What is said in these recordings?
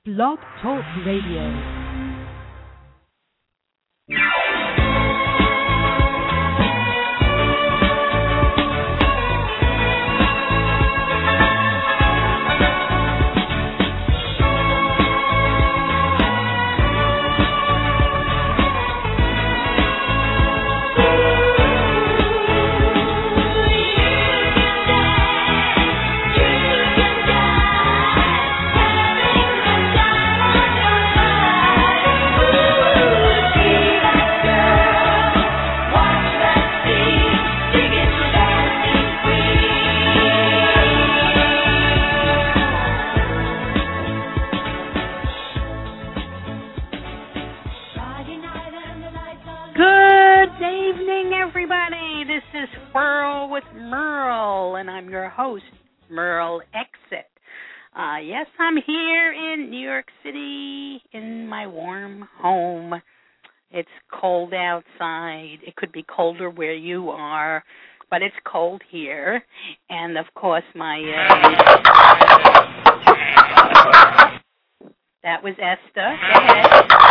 Blog Talk Radio. Yes, I'm here in New York City in my warm home. It's cold outside. It could be colder where you are, but it's cold here. And, of course, that was Esther. Go ahead.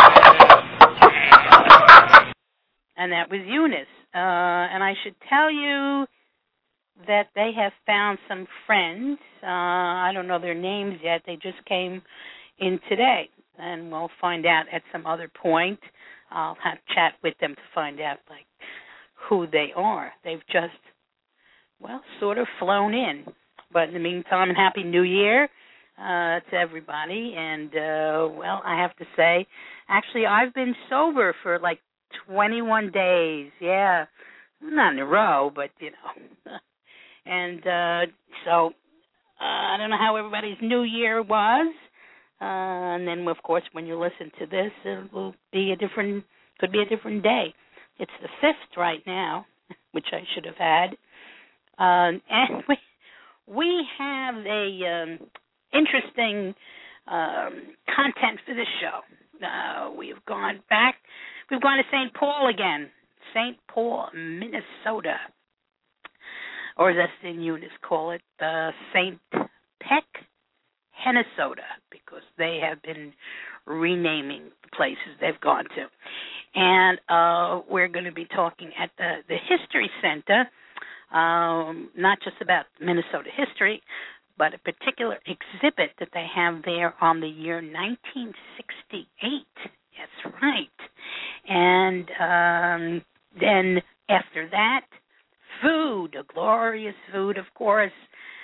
And that was Eunice. And I should tell you that they have found some friends. I don't know their names yet. They just came in today, and we'll find out at some other point. I'll have a chat with them to find out, who they are. They've just, sort of flown in. But in the meantime, Happy New Year to everybody. And, I have to say, actually, I've been sober for 21 days. Yeah, not in a row, but, And so I don't know how everybody's New Year was. And then, of course, when you listen to this, it will be could be a different day. It's the 5th right now, which I should have had. And we have a interesting content for this show. We've gone to St. Paul again, St. Paul, Minnesota. Or as Esther and Eunice call it, St. Peck, Minnesota, because they have been renaming the places they've gone to. And we're going to be talking at the History Center, not just about Minnesota history, but a particular exhibit that they have there on the year 1968. That's right. And then after that, food, a glorious food, of course.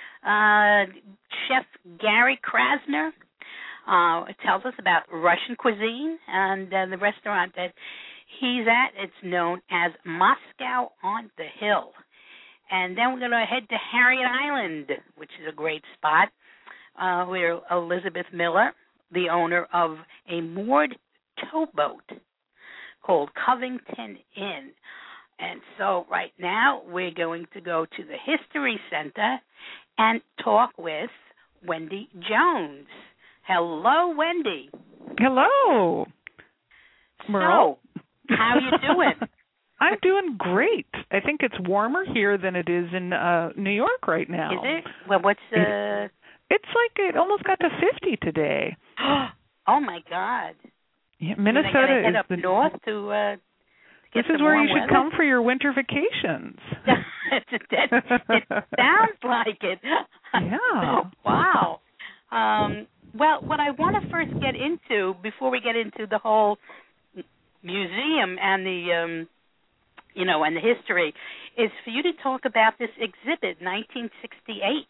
Chef Gary Krasner tells us about Russian cuisine, and the restaurant that he's at, it's known as Moscow on the Hill. And then we're going to head to Harriet Island, which is a great spot, where Elizabeth Miller, the owner of a moored towboat called Covington Inn. And so right now we're going to go to the History Center and talk with Wendy Jones. Hello, Wendy. Hello, Merle. So, how you doing? I'm doing great. I think it's warmer here than it is in New York right now. Is it? Well, what's It's it almost got to 50 today. Oh my God. Yeah, Minnesota head is up north to. This is where you should come for your winter vacations. It sounds like it. Yeah. Wow. Well, what I want to first get into, before we get into the whole museum and the, and the history, is for you to talk about this exhibit, 1968.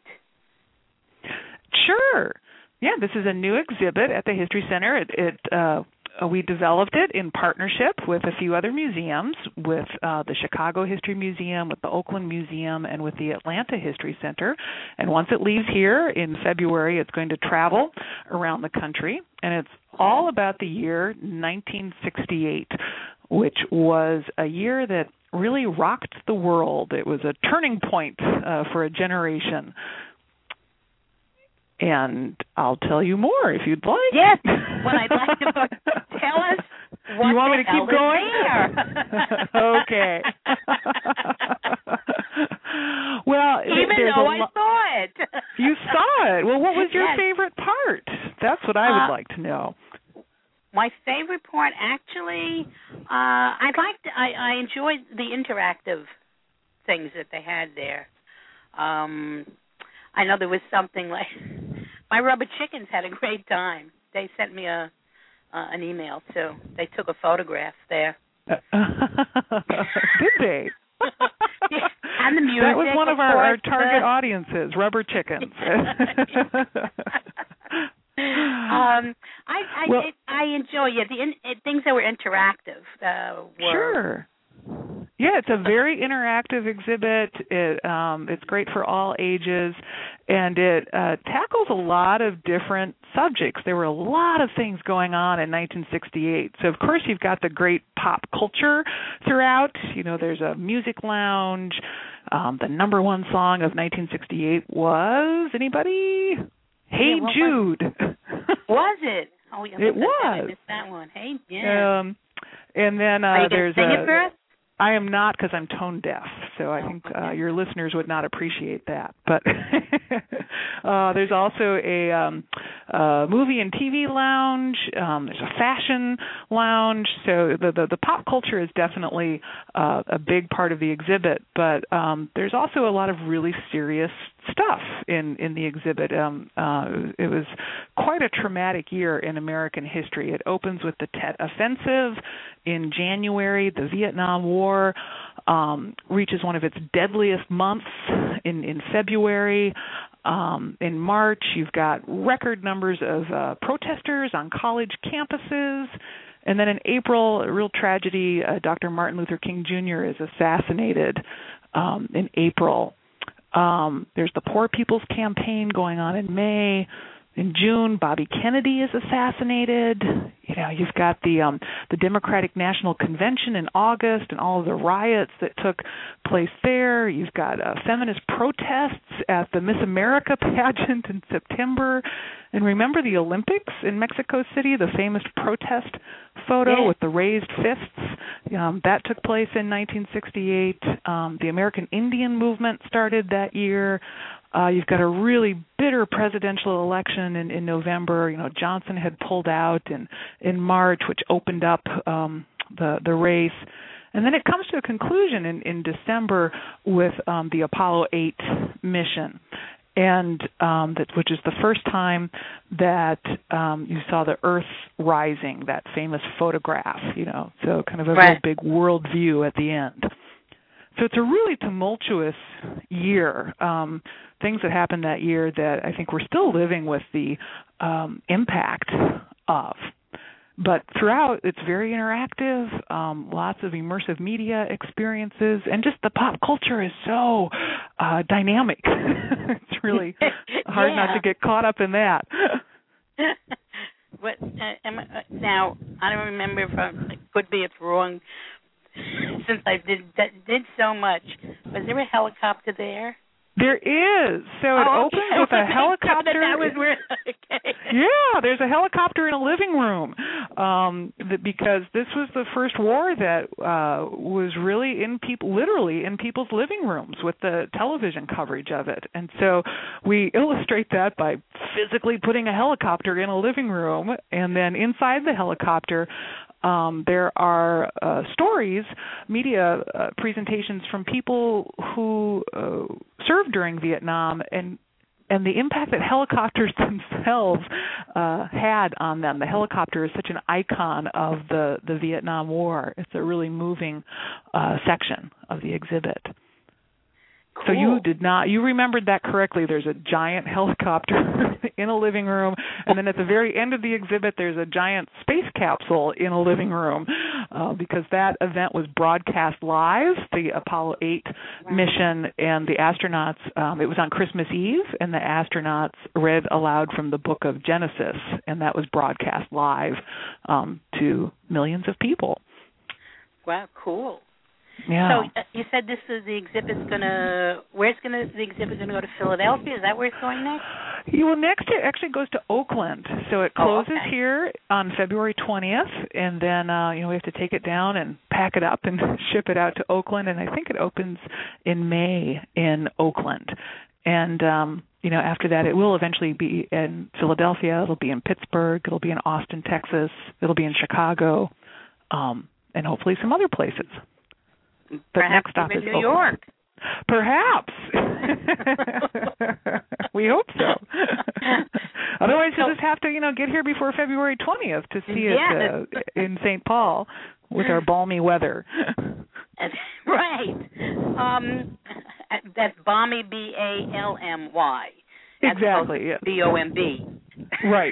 Sure. Yeah, this is a new exhibit at the History Center. We developed it in partnership with a few other museums, with the Chicago History Museum, with the Oakland Museum, and with the Atlanta History Center. And once it leaves here in February, it's going to travel around the country. And it's all about the year 1968, which was a year that really rocked the world. It was a turning point for a generation. And I'll tell you more if you'd like. Yes. Well, I'd like to tell us what you want me to keep going? Okay. Well, even though I saw it. You saw it. Well, what was your favorite part? That's what I would like to know. My favorite part, actually, I enjoyed the interactive things that they had there. I know there was something like my rubber chickens had a great time. They sent me an email, so they took a photograph there. Did they? Yeah, and the music. That was one of our course, target audiences, rubber chickens. I enjoy things that were interactive. Sure. Yeah, it's a very interactive exhibit. It's great for all ages, and it tackles a lot of different subjects. There were a lot of things going on in 1968. So, of course, you've got the great pop culture throughout. You know, there's a music lounge. The number one song of 1968 was, anybody? Hey Jude. Was it? Oh, yeah, it was. I missed that one. Hey, yeah. And then there's sing it for us? I am not, because I'm tone deaf, so I think your listeners would not appreciate that. But there's also a movie and TV lounge. There's a fashion lounge. So the pop culture is definitely a big part of the exhibit. But there's also a lot of really serious stuff in the exhibit. It was quite a traumatic year in American history. It opens with the Tet Offensive in January. The Vietnam War reaches one of its deadliest months in February. In March, you've got record numbers of protesters on college campuses. And then in April, a real tragedy, Dr. Martin Luther King Jr. is assassinated in April. There's the Poor People's Campaign going on in May. In June, Bobby Kennedy is assassinated. You know, you've got the Democratic National Convention in August and all of the riots that took place there. You've got feminist protests at the Miss America pageant in September. And remember the Olympics in Mexico City, the famous protest photo with the raised fists? That took place in 1968. The American Indian movement started that year. You've got a really bitter presidential election in November. You know, Johnson had pulled out in March, which opened up the race. And then it comes to a conclusion in December with the Apollo 8 mission, and which is the first time that you saw the Earth rising, that famous photograph, you know, so kind of a real big world view at the end. So it's a really tumultuous year. Things that happened that year that I think we're still living with the impact of. But throughout, it's very interactive, lots of immersive media experiences, and just the pop culture is so dynamic. It's really hard not to get caught up in that. But now, I don't remember if it could be it's wrong, since I did so much. Was there a helicopter there? There is. So it opens with a helicopter. That was weird. Okay. Yeah, there's a helicopter in a living room because this was the first war that was really literally in people's living rooms with the television coverage of it. And so we illustrate that by physically putting a helicopter in a living room, and then inside the helicopter there are stories, media presentations from people who served during Vietnam and the impact that helicopters themselves had on them. The helicopter is such an icon of the Vietnam War. It's a really moving section of the exhibit. Cool. So you remembered that correctly. There's a giant helicopter in a living room, and then at the very end of the exhibit, there's a giant space capsule in a living room because that event was broadcast live, the Apollo 8 mission, and the astronauts, it was on Christmas Eve, and the astronauts read aloud from the book of Genesis, and that was broadcast live to millions of people. Wow, cool. Yeah. So you said the exhibit's the exhibit's gonna go to Philadelphia? Is that where it's going next? Next it actually goes to Oakland. So it closes here on February 20th, and then we have to take it down and pack it up and ship it out to Oakland, and I think it opens in May in Oakland. And after that, it will eventually be in Philadelphia. It'll be in Pittsburgh. It'll be in Austin, Texas. It'll be in Chicago, and hopefully some other places. But perhaps next stop in is New Oakland. York. Perhaps. We hope so. Otherwise, you'll just have to, get here before February 20th to see it in St. Paul with our balmy weather. Right. That's balmy, B-A-L-M-Y. Exactly, yes. B-O-M-B. Right.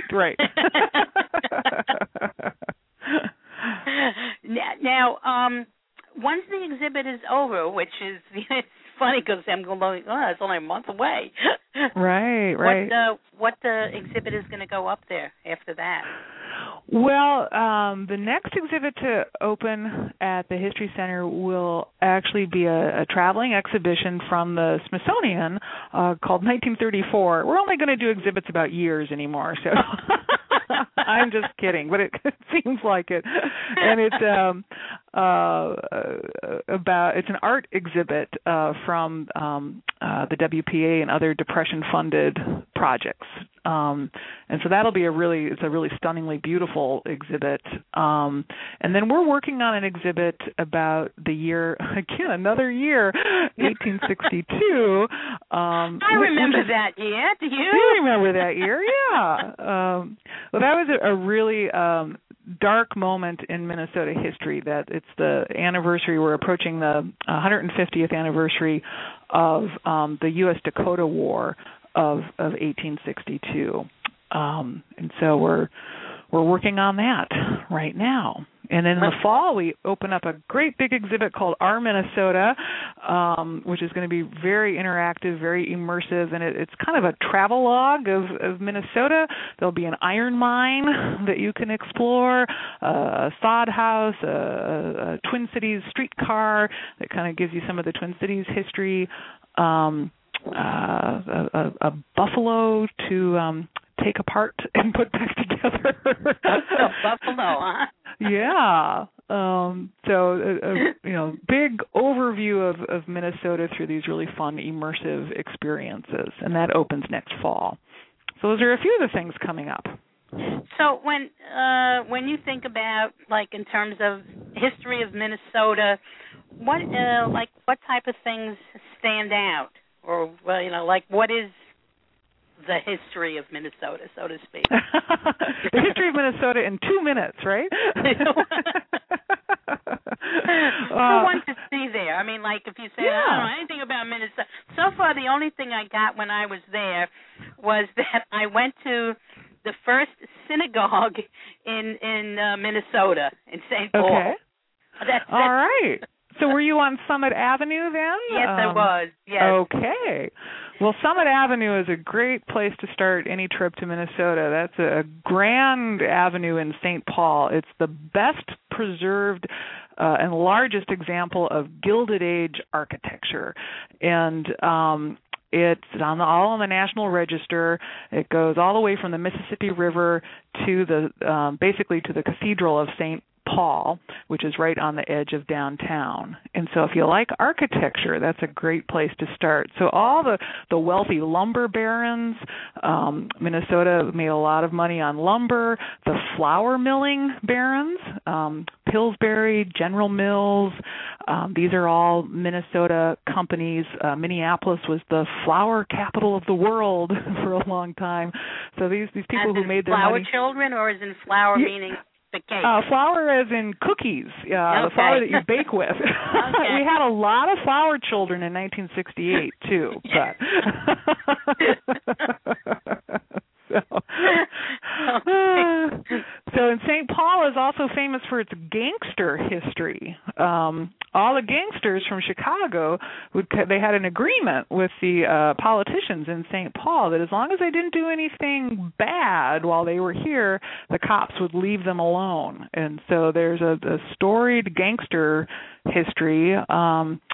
Now, once the exhibit is over, which is it's funny because I'm going, it's only a month away. Right. What exhibit is going to go up there after that? Well, the next exhibit to open at the History Center will actually be a traveling exhibition from the Smithsonian called 1934. We're only going to do exhibits about years anymore, so I'm just kidding, but it seems like it. And it's it's an art exhibit from the WPA and other Depression-funded projects. And so that'll be a really stunningly beautiful exhibit. And then we're working on an exhibit about the year, again, another year, 1862. I remember that year. Do you? You remember that year, yeah. Well, that was a really dark moment in Minnesota history. That it's the anniversary. We're approaching the 150th anniversary of the U.S.-Dakota War of 1862, and so we're working on that right now. And then in the fall, we open up a great big exhibit called Our Minnesota, which is going to be very interactive, very immersive, and it's kind of a travelogue of Minnesota. There'll be an iron mine that you can explore, a sod house, a Twin Cities streetcar that kind of gives you some of the Twin Cities history, a buffalo to take apart and put back together. Buffalo, huh? Yeah. So big overview of Minnesota through these really fun, immersive experiences, and that opens next fall. So those are a few of the things coming up. So when you think about, like, in terms of history of Minnesota, what type of things stand out, or what is the history of Minnesota, so to speak? The history of Minnesota in 2 minutes, right? Who wants to see there? I mean, like, if you say, I don't know anything about Minnesota. So far, the only thing I got when I was there was that I went to the first synagogue in Minnesota, in St. Paul. Okay. All right. So were you on Summit Avenue then? Yes, I was. Yes. Okay. Well, Summit Avenue is a great place to start any trip to Minnesota. That's a grand avenue in St. Paul. It's the best preserved and largest example of Gilded Age architecture. And it's all on the National Register. It goes all the way from the Mississippi River to basically to the Cathedral of St. Paul, which is right on the edge of downtown. And so if you like architecture, that's a great place to start. So all the wealthy lumber barons, Minnesota made a lot of money on lumber, the flour milling barons, Pillsbury, General Mills, these are all Minnesota companies. Minneapolis was the flour capital of the world for a long time. So these people who made their money. Flour children, or is in flour meaning the cake? Flour as in cookies, the flour that you bake with. Okay. We had a lot of flour children in 1968 too, So in St. Paul is also famous for its gangster history. All the gangsters from Chicago, they had an agreement with the politicians in St. Paul that as long as they didn't do anything bad while they were here, the cops would leave them alone. And so there's a storied gangster history.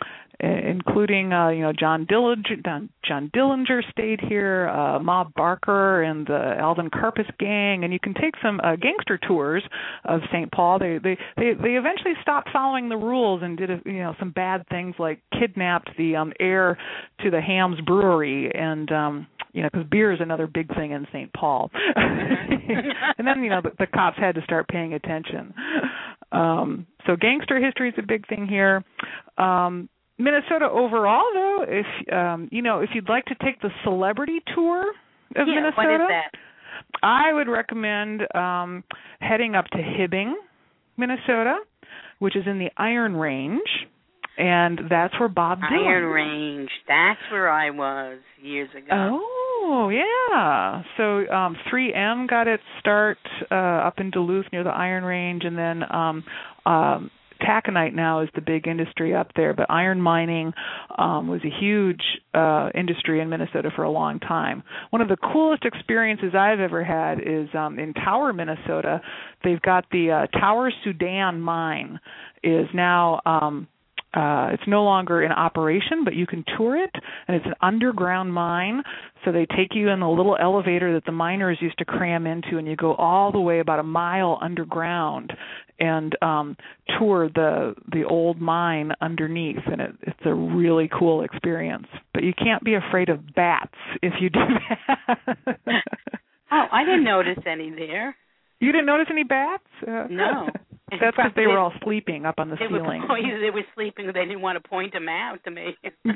including John Dillinger stayed here, Ma Barker and the Alvin Karpis gang, and you can take some gangster tours of St. Paul. They eventually stopped following the rules and did some bad things like kidnapped the heir to the Hams Brewery, and because beer is another big thing in St. Paul. And then the cops had to start paying attention. So gangster history is a big thing here. Minnesota overall, though, if you'd like to take the celebrity tour of Minnesota, what is that? I would recommend heading up to Hibbing, Minnesota, which is in the Iron Range, and that's where Bob Dylan. Iron Range, that's where I was years ago. Oh, yeah. So 3M got its start up in Duluth near the Iron Range, and then taconite now is the big industry up there, but iron mining was a huge industry in Minnesota for a long time. One of the coolest experiences I've ever had is in Tower, Minnesota. They've got the Tower Sudan mine is now it's no longer in operation, but you can tour it, and it's an underground mine. So they take you in a little elevator that the miners used to cram into, and you go all the way about a mile underground and tour the old mine underneath, and it's a really cool experience. But you can't be afraid of bats if you do that. Oh, I didn't notice any there. You didn't notice any bats? No. That's because they were all sleeping up on the ceiling. They were sleeping. They didn't want to point them out to me.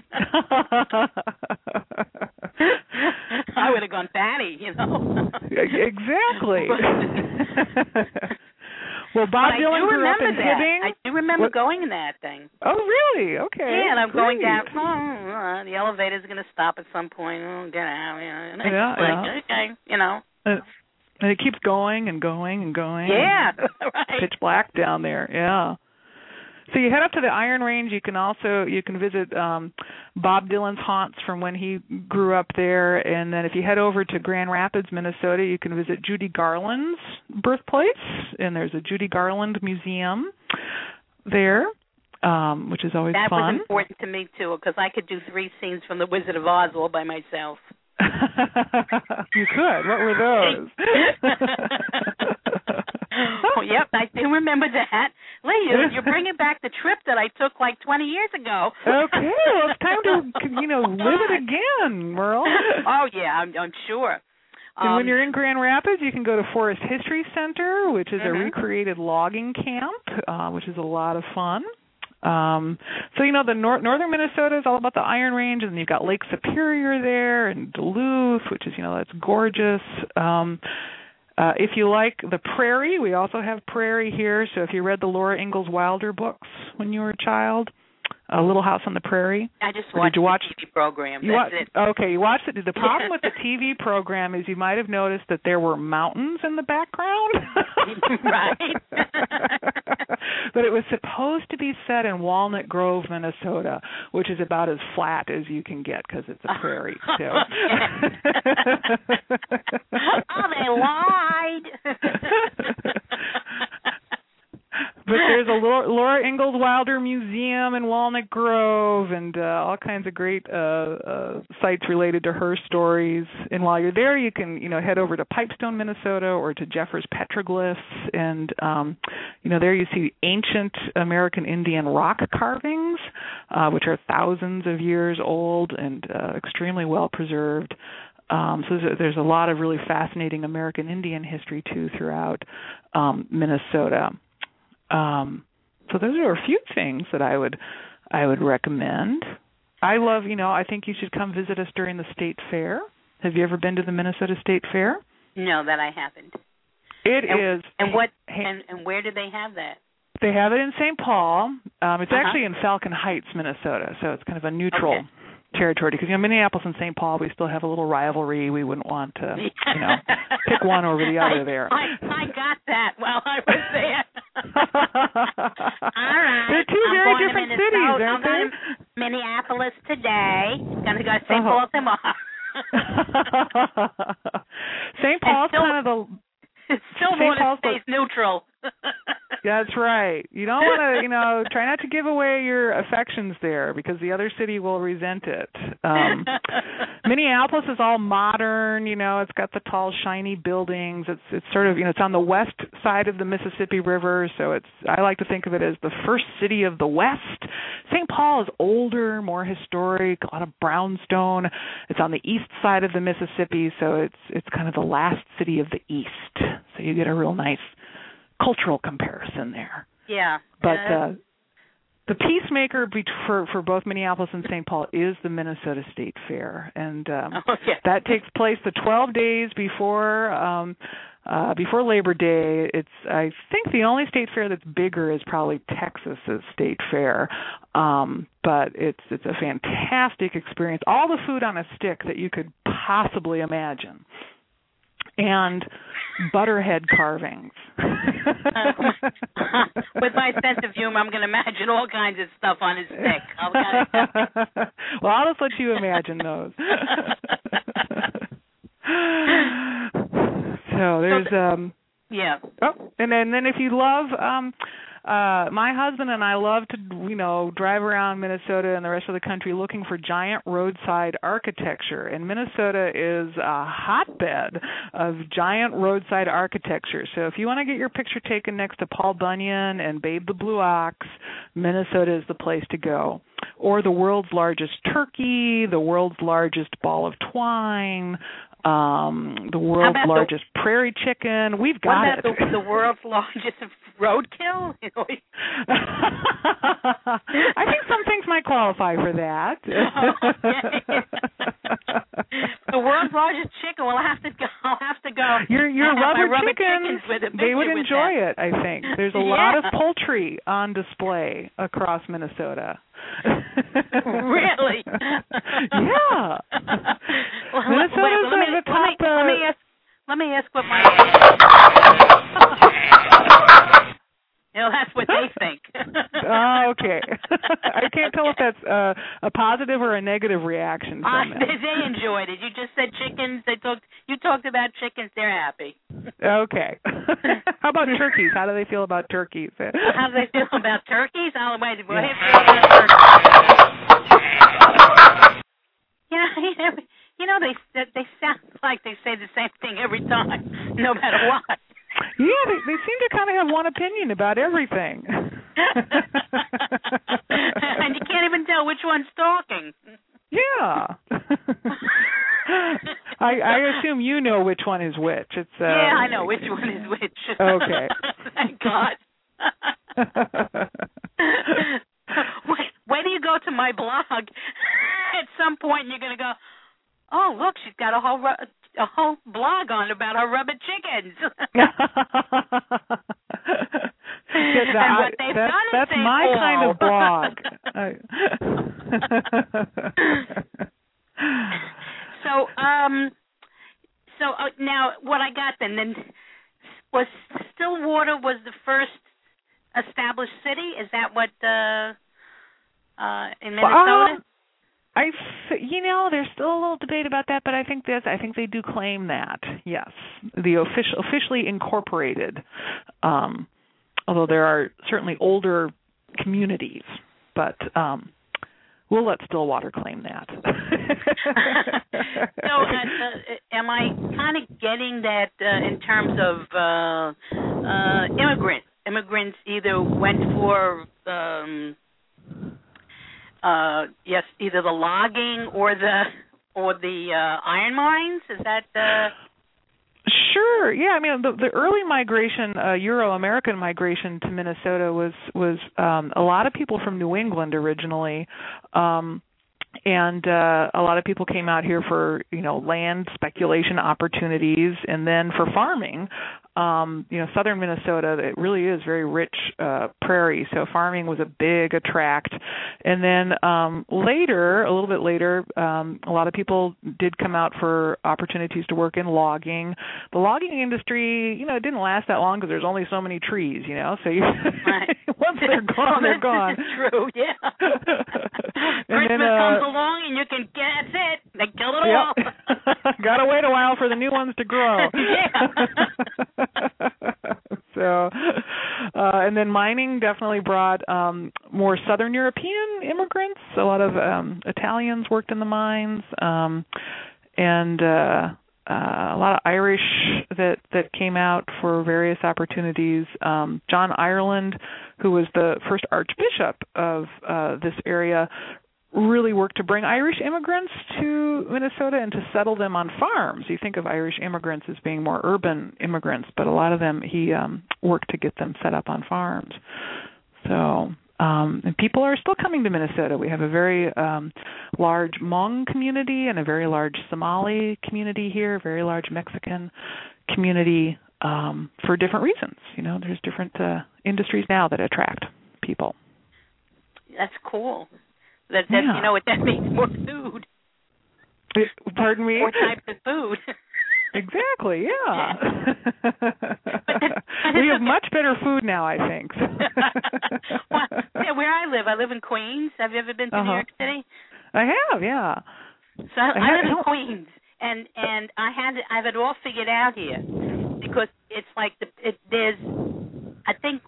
I would have gone batty, Exactly. Well, Bob Dylan grew up in Hibbing. I do remember going in that thing. Oh, really? Okay. Yeah, and I'm going down. The elevator's going to stop at some point. Oh, get out. And okay, And it keeps going and going and going. Yeah, right. Pitch black down there. Yeah. So you head up to the Iron Range. You can visit Bob Dylan's haunts from when he grew up there, and then if you head over to Grand Rapids, Minnesota, you can visit Judy Garland's birthplace, and there's a Judy Garland museum there, which is always fun. That was important to me too, because I could do 3 scenes from The Wizard of Oz all by myself. You could. What were those? Oh, yep, I do remember that. Lee, you're bringing back the trip that I took like 20 years ago. Okay, well, it's time to live it again, Merle. Oh, yeah, I'm sure. And when you're in Grand Rapids, you can go to Forest History Center, which is a recreated logging camp, which is a lot of fun. So the northern Minnesota is all about the Iron Range, and you've got Lake Superior there, and Duluth, which is that's gorgeous. If you like the prairie, we also have prairie here. So if you read the Laura Ingalls Wilder books when you were a child, A Little House on the Prairie. I just watched the TV program. That's it. Okay, you watched it. The problem with the TV program is you might have noticed that there were mountains in the background. Right. But it was supposed to be set in Walnut Grove, Minnesota, which is about as flat as you can get because it's a prairie. So. Oh, they lied. But there's a Laura Ingalls Wilder Museum in Walnut Grove, and all kinds of great sites related to her stories. And while you're there, you can head over to Pipestone, Minnesota, or to Jeffers Petroglyphs, and there you see ancient American Indian rock carvings, which are thousands of years old and extremely well preserved. So there's a lot of really fascinating American Indian history too throughout Minnesota. So those are a few things that I would recommend. I love, I think you should come visit us during the State Fair. Have you ever been to the Minnesota State Fair? No, that I haven't. It is. And what? And where do they have that? They have it in St. Paul. It's actually in Falcon Heights, Minnesota. So it's kind of a neutral territory, because Minneapolis and St. Paul, we still have a little rivalry. We wouldn't want to pick one over the other there. I got that while I was there. All right. They're two very different cities, aren't I'm going to Minneapolis today. Going to go to St. Paul tomorrow. St. Paul's kind of the... Stillwater stays neutral. That's right. You don't want to, try not to give away your affections there because the other city will resent it. Minneapolis is all modern. It's got the tall, shiny buildings. It's sort of, it's on the west side of the Mississippi River, so I like to think of it as the first city of the West. St. Paul is older, more historic, a lot of brownstone. It's on the east side of the Mississippi, so it's kind of the last city of the East. So you get a real nice cultural comparison there. Yeah. But the peacemaker for both Minneapolis and St. Paul is the Minnesota State Fair, and that takes place the 12 days before Labor Day. I think the only state fair that's bigger is probably Texas's State Fair, but it's a fantastic experience. All the food on a stick that you could possibly imagine. And butterhead carvings. With my sense of humor, I'm going to imagine all kinds of stuff on his stick. Well, I'll just let you imagine those. So there's yeah. Oh, and then if you love my husband and I love to drive around Minnesota and the rest of the country looking for giant roadside architecture, and Minnesota is a hotbed of giant roadside architecture. So if you want to get your picture taken next to Paul Bunyan and Babe the Blue Ox, Minnesota is the place to go. Or the world's largest turkey, the world's largest ball of twine, the world's largest prairie chicken. We've got it. What about the world's largest roadkill? I think some things might qualify for that. The world's largest chicken. Well, I'll have to go. Your rubber chickens, they would enjoy it, I think. There's a lot of poultry on display across Minnesota. Really? Yeah. Well, Minnesota's the top. Let me ask what my. That's what they think. Okay. I can't tell if that's a positive or a negative reaction from it. They enjoyed it. You just said chickens. You talked about chickens. They're happy. Okay. How about turkeys? How do they feel about turkeys? How do they feel about turkeys? They sound like they say the same thing every time, no matter what. Yeah, they seem to kind of have one opinion about everything. And you can't even tell which one's talking. Yeah. I assume you know which one is which. Yeah, I know which one is which. Okay. Thank God. Wait till you go to my blog. At some point, you're going to go, oh, look, she's got a whole blog on about her rubber chickens. And what they've done that's my kind of blog. So now what I got then was Stillwater was the first established city. Is that what in Minnesota? There's still a little debate about that, but I think they do claim that. Yes, the officially incorporated. Although there are certainly older communities, but we'll let Stillwater claim that. So, am I kind of getting that in terms of immigrants either went for either the logging or the iron mines? Is that Sure. Yeah. I mean, the early migration, Euro-American migration to Minnesota was a lot of people from New England originally, and a lot of people came out here for land speculation opportunities, and then for farming. Southern Minnesota, it really is very rich prairie, so farming was a big attract. And then a little bit later, a lot of people did come out for opportunities to work in logging. The logging industry, it didn't last that long because there's only so many trees, so right. Once they're gone, they're gone. True, yeah. Christmas comes along and you can that's it. They kill it all. Got to wait a while for the new ones to grow. Yeah. So, and then mining definitely brought more Southern European immigrants. A lot of Italians worked in the mines, and a lot of Irish that came out for various opportunities. John Ireland, who was the first archbishop of this area, really worked to bring Irish immigrants to Minnesota and to settle them on farms. You think of Irish immigrants as being more urban immigrants, but a lot of them he worked to get them set up on farms. So, and people are still coming to Minnesota. We have a very large Hmong community and a very large Somali community here, a very large Mexican community for different reasons. You know, there's different industries now that attract people. That's cool. That you know what that means? More food. Pardon me? More types of food. Exactly. Yeah. We have much better food now, I think. Well, yeah, where I live in Queens. Have you ever been to New York City? I have. Yeah. So I live in Queens, and I have it all figured out here because it's like there's I think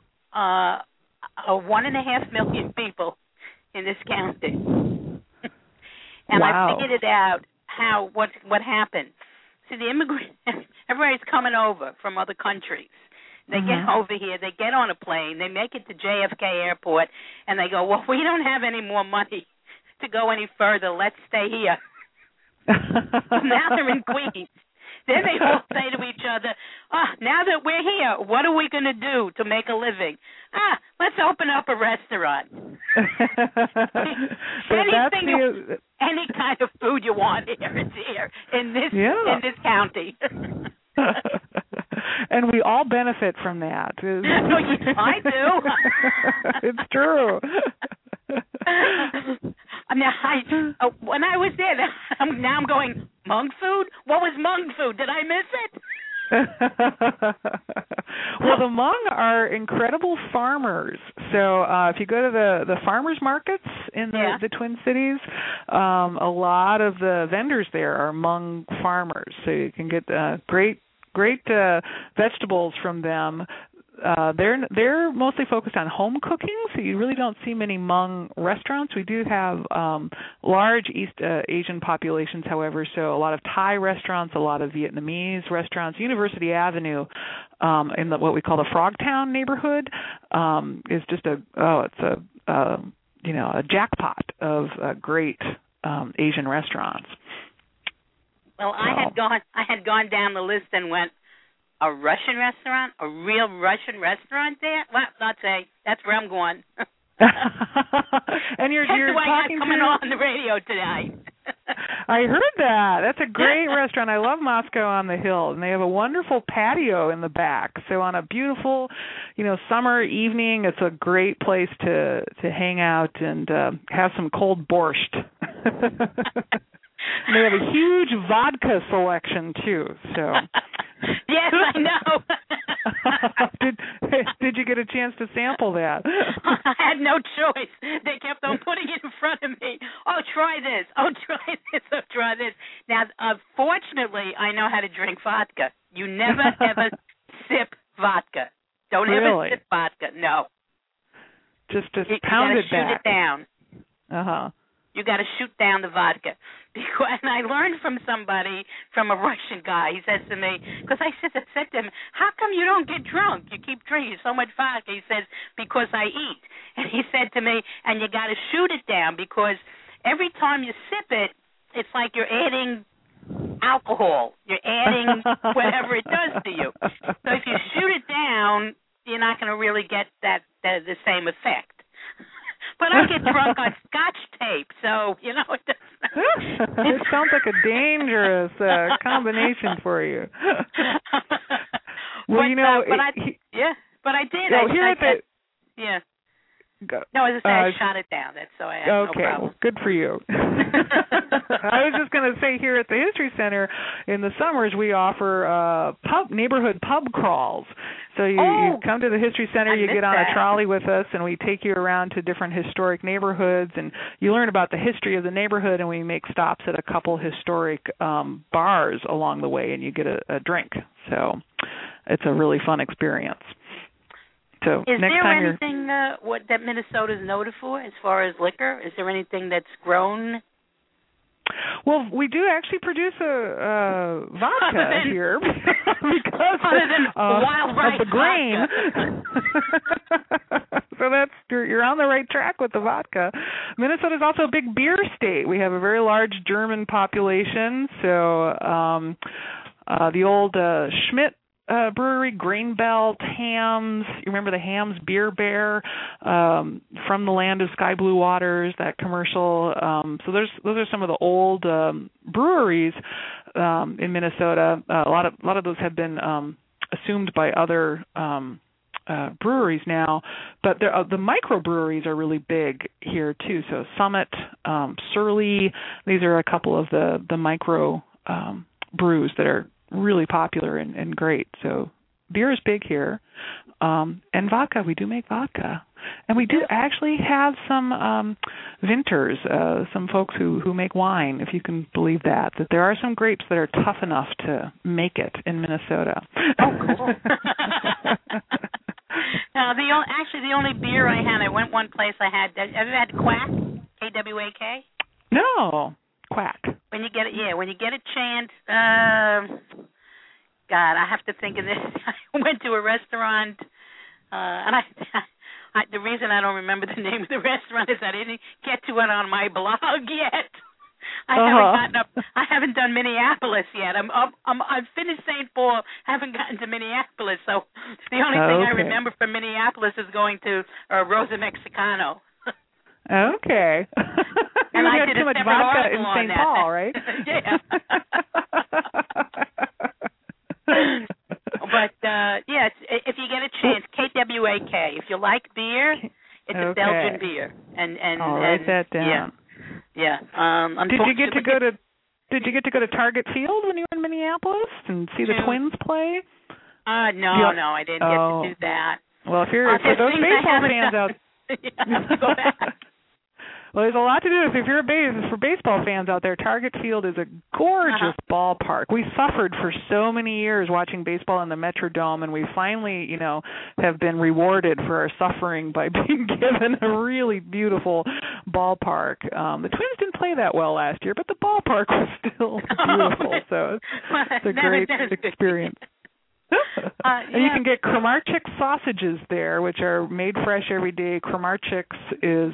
1.5 million people in this county, and wow. I figured it out what happened. See, everybody's coming over from other countries. They get over here, they get on a plane, they make it to JFK Airport, and they go, well, we don't have any more money to go any further. Let's stay here. Now they're in Queens. Then they all say to each other, now that we're here, what are we going to do to make a living? Let's open up a restaurant. Any kind of food you want here, it's here in this county. And we all benefit from that. I do. It's true. When I was there, now I'm going, Hmong food? What was Hmong food? Did I miss it? Well, the Hmong are incredible farmers. So if you go to the farmers markets in the Twin Cities, a lot of the vendors there are Hmong farmers. So you can get great vegetables from them. They're mostly focused on home cooking, so you really don't see many Hmong restaurants. We do have large East Asian populations, however, so a lot of Thai restaurants, a lot of Vietnamese restaurants. University Avenue, in what we call the Frogtown neighborhood, is just a jackpot of great Asian restaurants. Well, I had gone down the list and went, a Russian restaurant? A real Russian restaurant there? Well, not say. That's where I'm going. And you're talking coming on the radio today. I heard that. That's a great restaurant. I love Moscow on the Hill, and they have a wonderful patio in the back. So on a beautiful, summer evening, it's a great place to hang out and have some cold borscht. And they have a huge vodka selection too. So. Yes, I know. Did you get a chance to sample that? I had no choice. They kept on putting it in front of me. Oh, try this. Oh, try this. Oh, try this. Now, fortunately, I know how to drink vodka. You never, ever sip vodka. Don't ever sip vodka. No. Just pound it back. You got to shoot it down. Uh-huh. You got to shoot down the vodka. And I learned from a Russian guy. He says to me, because I said to him, how come you don't get drunk? You keep drinking so much vodka. He says, because I eat. And he said to me, and you got to shoot it down because every time you sip it, it's like you're adding alcohol. You're adding whatever it does to you. So if you shoot it down, you're not going to really get the same effect. But I get drunk on Scotch tape, so, it doesn't. It sounds like a dangerous combination for you. Well, but I did. Yeah. Go. No, as I said, I shot it down. That's so I have no problem. Well, good for you. I was just going to say here at the History Center, in the summers, we offer neighborhood pub crawls. So you come to the History Center, you get on a trolley with us, and we take you around to different historic neighborhoods, and you learn about the history of the neighborhood, and we make stops at a couple historic bars along the way, and you get a drink. So it's a really fun experience. So Is next there time anything what that Minnesota is noted for as far as liquor? Is there anything that's grown? Well, we do actually produce a vodka here because wild rice of the grain. So you're on the right track with the vodka. Minnesota is also a big beer state. We have a very large German population. So the old Schmidt brewery, Grain Belt, Hams. You remember the Hams Beer Bear, From the Land of Sky Blue Waters, that commercial. So those are some of the old breweries in Minnesota. A lot of those have been assumed by other breweries now, but the microbreweries are really big here too. So Summit, Surly, these are a couple of the micro brews that are really popular and great. So beer is big here, and vodka. We do make vodka, and we do actually have some vintners, some folks who make wine, if you can believe that there are some grapes that are tough enough to make it in Minnesota. Oh, cool. The only beer I had, I went one place I had. Have you ever had Quack? Kwak? No, Quack. When you get it, when you get a chance. God, I have to think of this. I went to a restaurant, and the reason I don't remember the name of the restaurant is I didn't get to it on my blog yet. I haven't done Minneapolis yet. I've finished St. Paul, haven't gotten to Minneapolis. So the only thing I remember from Minneapolis is going to Rosa Mexicano. Okay. And I had did too a much separate vodka article in on St. that. Paul, right? Yeah. But if you get a chance, KWAK. If you like beer, it's a Belgian beer, and I'll write that down. Yeah. Did you get to go to Target Field when you were in Minneapolis and see the Twins play? No, I didn't get to do that. Well, if you're for those baseball fans out, I have to go back. Well, there's a lot to do. If you're for baseball fans out there, Target Field is a gorgeous ballpark. We suffered for so many years watching baseball in the Metrodome, and we finally, have been rewarded for our suffering by being given a really beautiful ballpark. The Twins didn't play that well last year, but the ballpark was still beautiful. So it's a great experience. And you can get Kramarczyk sausages there, which are made fresh every day. Kramarczyk's is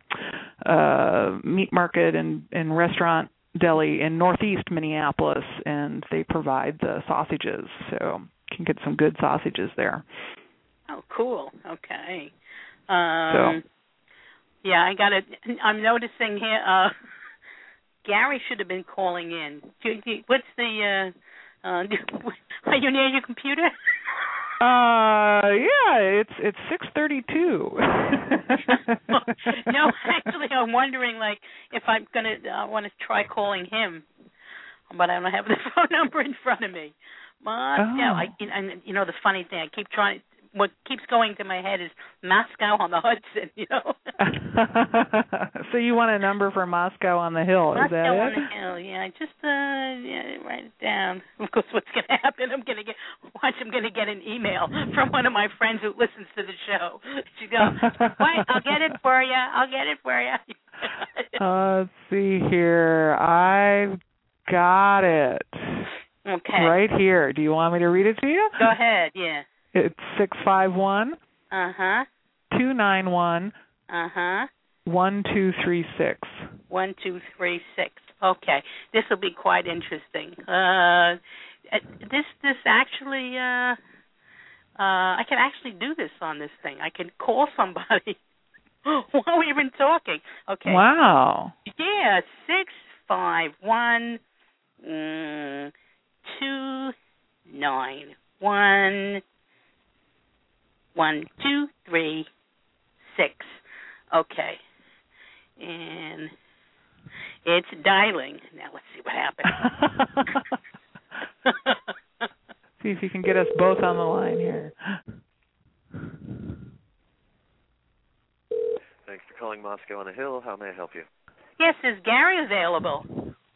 meat market and restaurant deli in northeast Minneapolis, and they provide the sausages, so you can get some good sausages there. Oh, cool. Okay. Yeah, I'm noticing here. Gary should have been calling in. What's the? Are you near your computer? Yeah, it's 6:32. No, actually, I'm wondering, if I'm want to try calling him, but I don't have the phone number in front of me. The funny thing, I keep trying. What keeps going to my head is Moscow on the Hudson, So you want a number for Moscow on the Hill, is that it? Moscow on the Hill, yeah. Just write it down. Of course, what's going to happen? I'm going to get an email from one of my friends who listens to the show. She goes, "Wait, I'll get it for you. Let's see here. I've got it. Okay. Right here. Do you want me to read it to you? Go ahead. Yeah. It's 651. 291. 1236. 1236. Okay, this will be quite interesting. This actually, I can actually do this on this thing. I can call somebody while we've been talking. Okay. Wow. Yeah, 651 291 1236. Okay. And it's dialing. Now let's see what happens. See if you can get us both on the line here. Thanks for calling Moscow on the Hill. How may I help you? Yes, is Gary available?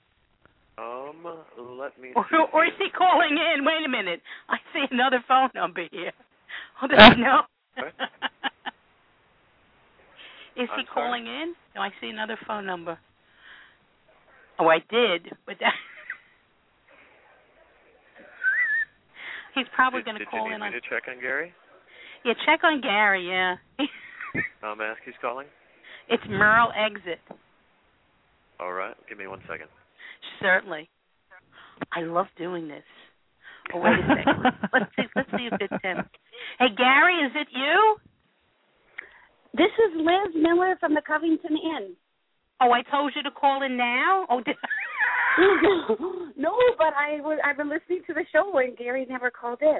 Let me see. Or is he calling in? Wait a minute. I see another phone number here. Oh, no. Okay. Is he I'm sorry? calling in? No, I see another phone number. Oh, I did, but that he's probably going to Did call you need in me on. to check on Gary? Yeah, check on Gary. Yeah, May I ask who's calling? it's Merle Exit. All right. Give me 1 second. Certainly. I love doing this. Oh, wait a second. Let's see if it's him. Hey, Gary, is it you? This is Liz Miller from the Covington Inn. Oh, I told you to call in now? Oh, No, but I've been listening to the show and Gary never called in.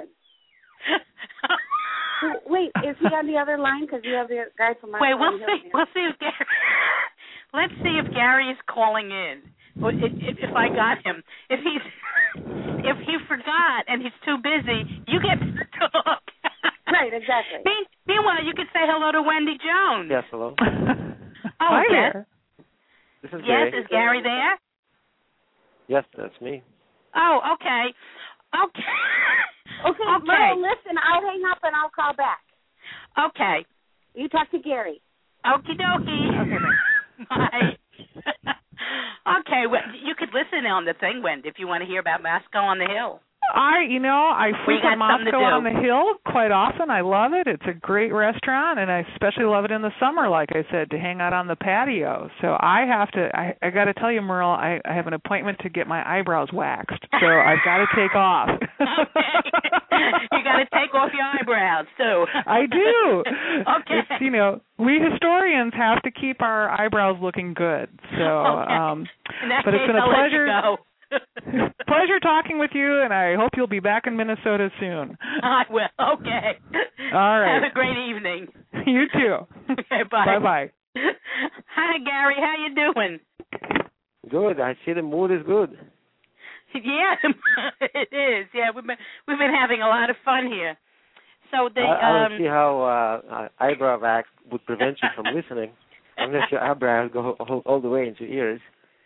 Wait, is he on the other line? Because you have the guy from my Wait, we'll see if Gary. Let's see if Gary is calling in. If I got him, if he forgot and he's too busy, you get to talk. Right, exactly. Meanwhile, you could say hello to Wendy Jones. Yes, hello. Hi yes. there. This is Yes, Gary. is Gary there? Yes, that's me. Oh, okay. Okay, Merle, listen, I'll hang up and I'll call back. Okay. You talk to Gary. Okie dokie. Okay, bye. Okay, well, you could listen on the thing, Wendy, if you want to hear about Moscow on the Hill. I frequent Moscow on the Hill quite often. I love it. It's a great restaurant, and I especially love it in the summer, like I said, to hang out on the patio. So I got to tell you, Merle, I have an appointment to get my eyebrows waxed, so I've got to take off. Okay. You got to take off your eyebrows, too. I do. Okay. It's, we historians have to keep our eyebrows looking good. So, okay. But it's been a pleasure. Pleasure talking with you, and I hope you'll be back in Minnesota soon. I will. Okay. All right. Have a great evening. You too. Okay, bye. Bye-bye. Hi, Gary. How you doing? Good. I see the mood is good. Yeah, it is. Yeah, we've been having a lot of fun here. So I don't see how eyebrow wax would prevent you from listening, unless your eyebrows go all the way into your ears.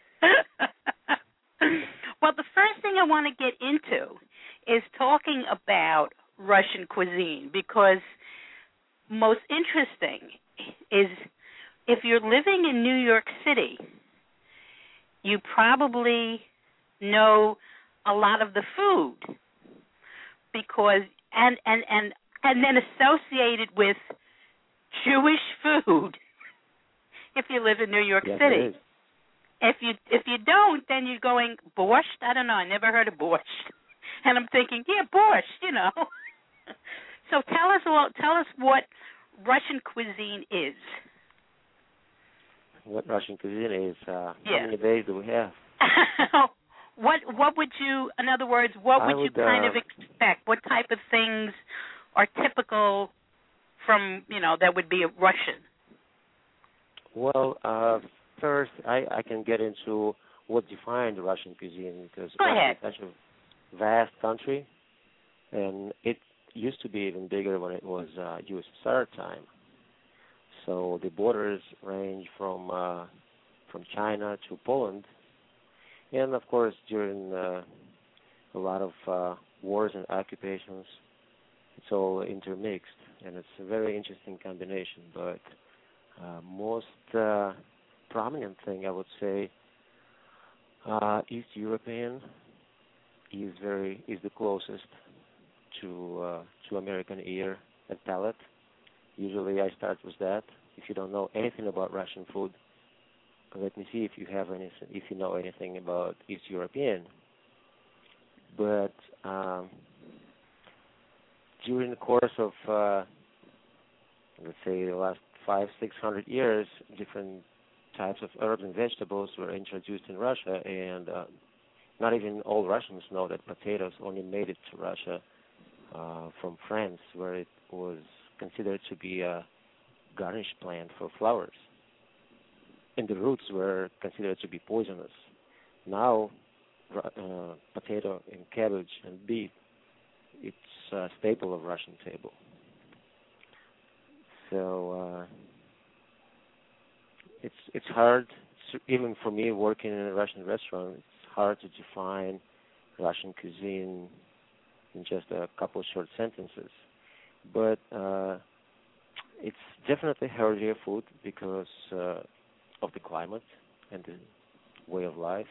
Well, the first thing I want to get into is talking about Russian cuisine, because most interesting is if you're living in New York City, you probably know a lot of the food, because and then associated with Jewish food if you live in New York Yes, City. it is. If you don't, then you're going borscht. I don't know. I never heard of borscht, and I'm thinking, yeah, borscht. So tell us what Russian cuisine is. What Russian cuisine is? Yeah. How many days do we have? What would you? In other words, what would you kind of expect? What type of things are typical from that would be Russian? Well, first, I can get into what defines Russian cuisine, because Go Russia ahead. is such a vast country, and it used to be even bigger when it was USSR time. So the borders range from China to Poland, and of course during a lot of wars and occupations, it's all intermixed, and it's a very interesting combination. But most prominent thing, I would say, East European is the closest to American ear and palate. Usually, I start with that. If you don't know anything about Russian food, let me see if you know anything about East European. But during the course of let's say the last 500-600 years, different types of herbs and vegetables were introduced in Russia, and not even all Russians know that potatoes only made it to Russia from France, where it was considered to be a garnish plant for flowers, and the roots were considered to be poisonous. Now, potato and cabbage and beef, it's a staple of Russian table. So it's hard, even for me working in a Russian restaurant, it's hard to define Russian cuisine in just a couple of short sentences. But definitely healthier food because of the climate and the way of life.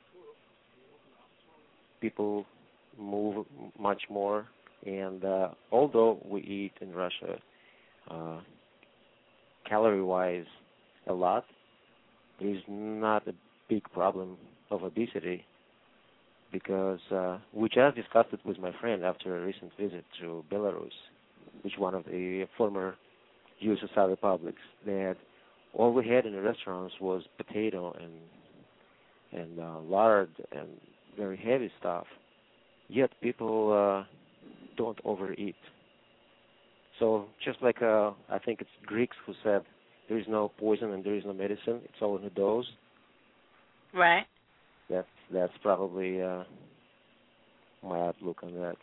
People move much more, and although we eat in Russia uh, calorie-wise a lot, there is not a big problem of obesity because we just discussed it with my friend after a recent visit to Belarus, which one of the former USSR republics. That all we had in the restaurants was potato and lard and very heavy stuff. Yet people don't overeat. So just like I think it's Greeks who said there is no poison and there is no medicine, it's all in the dose. Right. That's probably my outlook on that.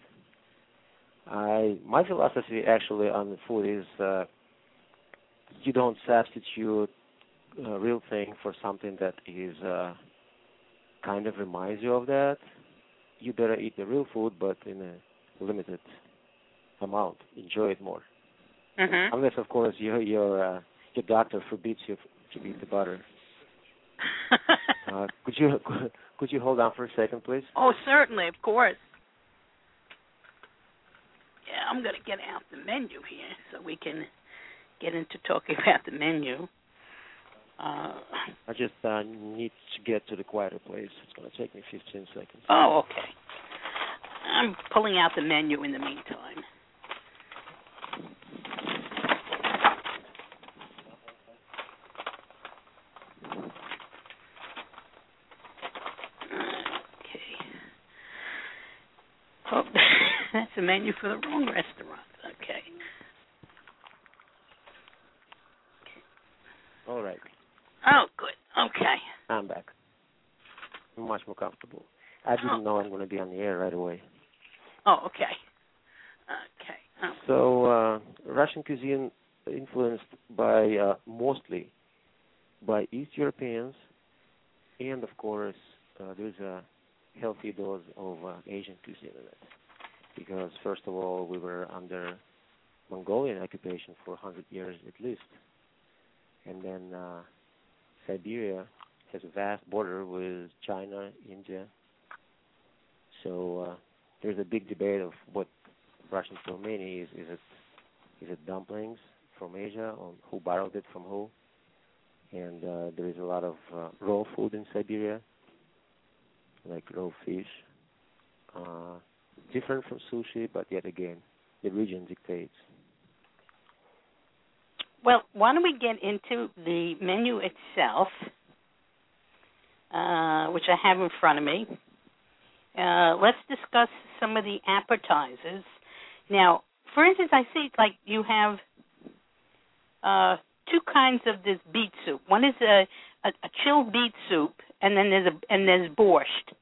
My philosophy actually on the food is you don't substitute a real thing for something that is kind of reminds you of that. You better eat the real food, but in a limited amount. Enjoy it more. Mm-hmm. Unless, of course, your doctor forbids you to eat the butter. Could you hold on for a second, please? Oh, certainly, of course. Yeah, I'm going to get out the menu here so we can get into talking about the menu. I just need to get to the quieter place. It's going to take me 15 seconds. Oh, okay. I'm pulling out the menu in the meantime. Okay. Oh, that's a menu for the wrong restaurant. Okay. All right. Oh, good. Okay. I'm back. I'm much more comfortable. I didn't know I'm going to be on the air right away. Oh, okay. Okay. Oh. So Russian cuisine influenced by mostly by East Europeans, and of course there's a healthy dose of Asian cuisine in it. Because first of all, we were under Mongolian occupation for 100 years at least, and then Siberia has a vast border with China, India. So there's a big debate of what Russian pelmeni is. Is it dumplings from Asia, or who borrowed it from who? And there is a lot of raw food in Siberia, like raw fish, different from sushi, but yet again, the region dictates. Well, why don't we get into the menu itself, which I have in front of me. Let's discuss some of the appetizers. Now, for instance, I see like you have two kinds of this beet soup. One is a chilled beet soup, and then there's borscht.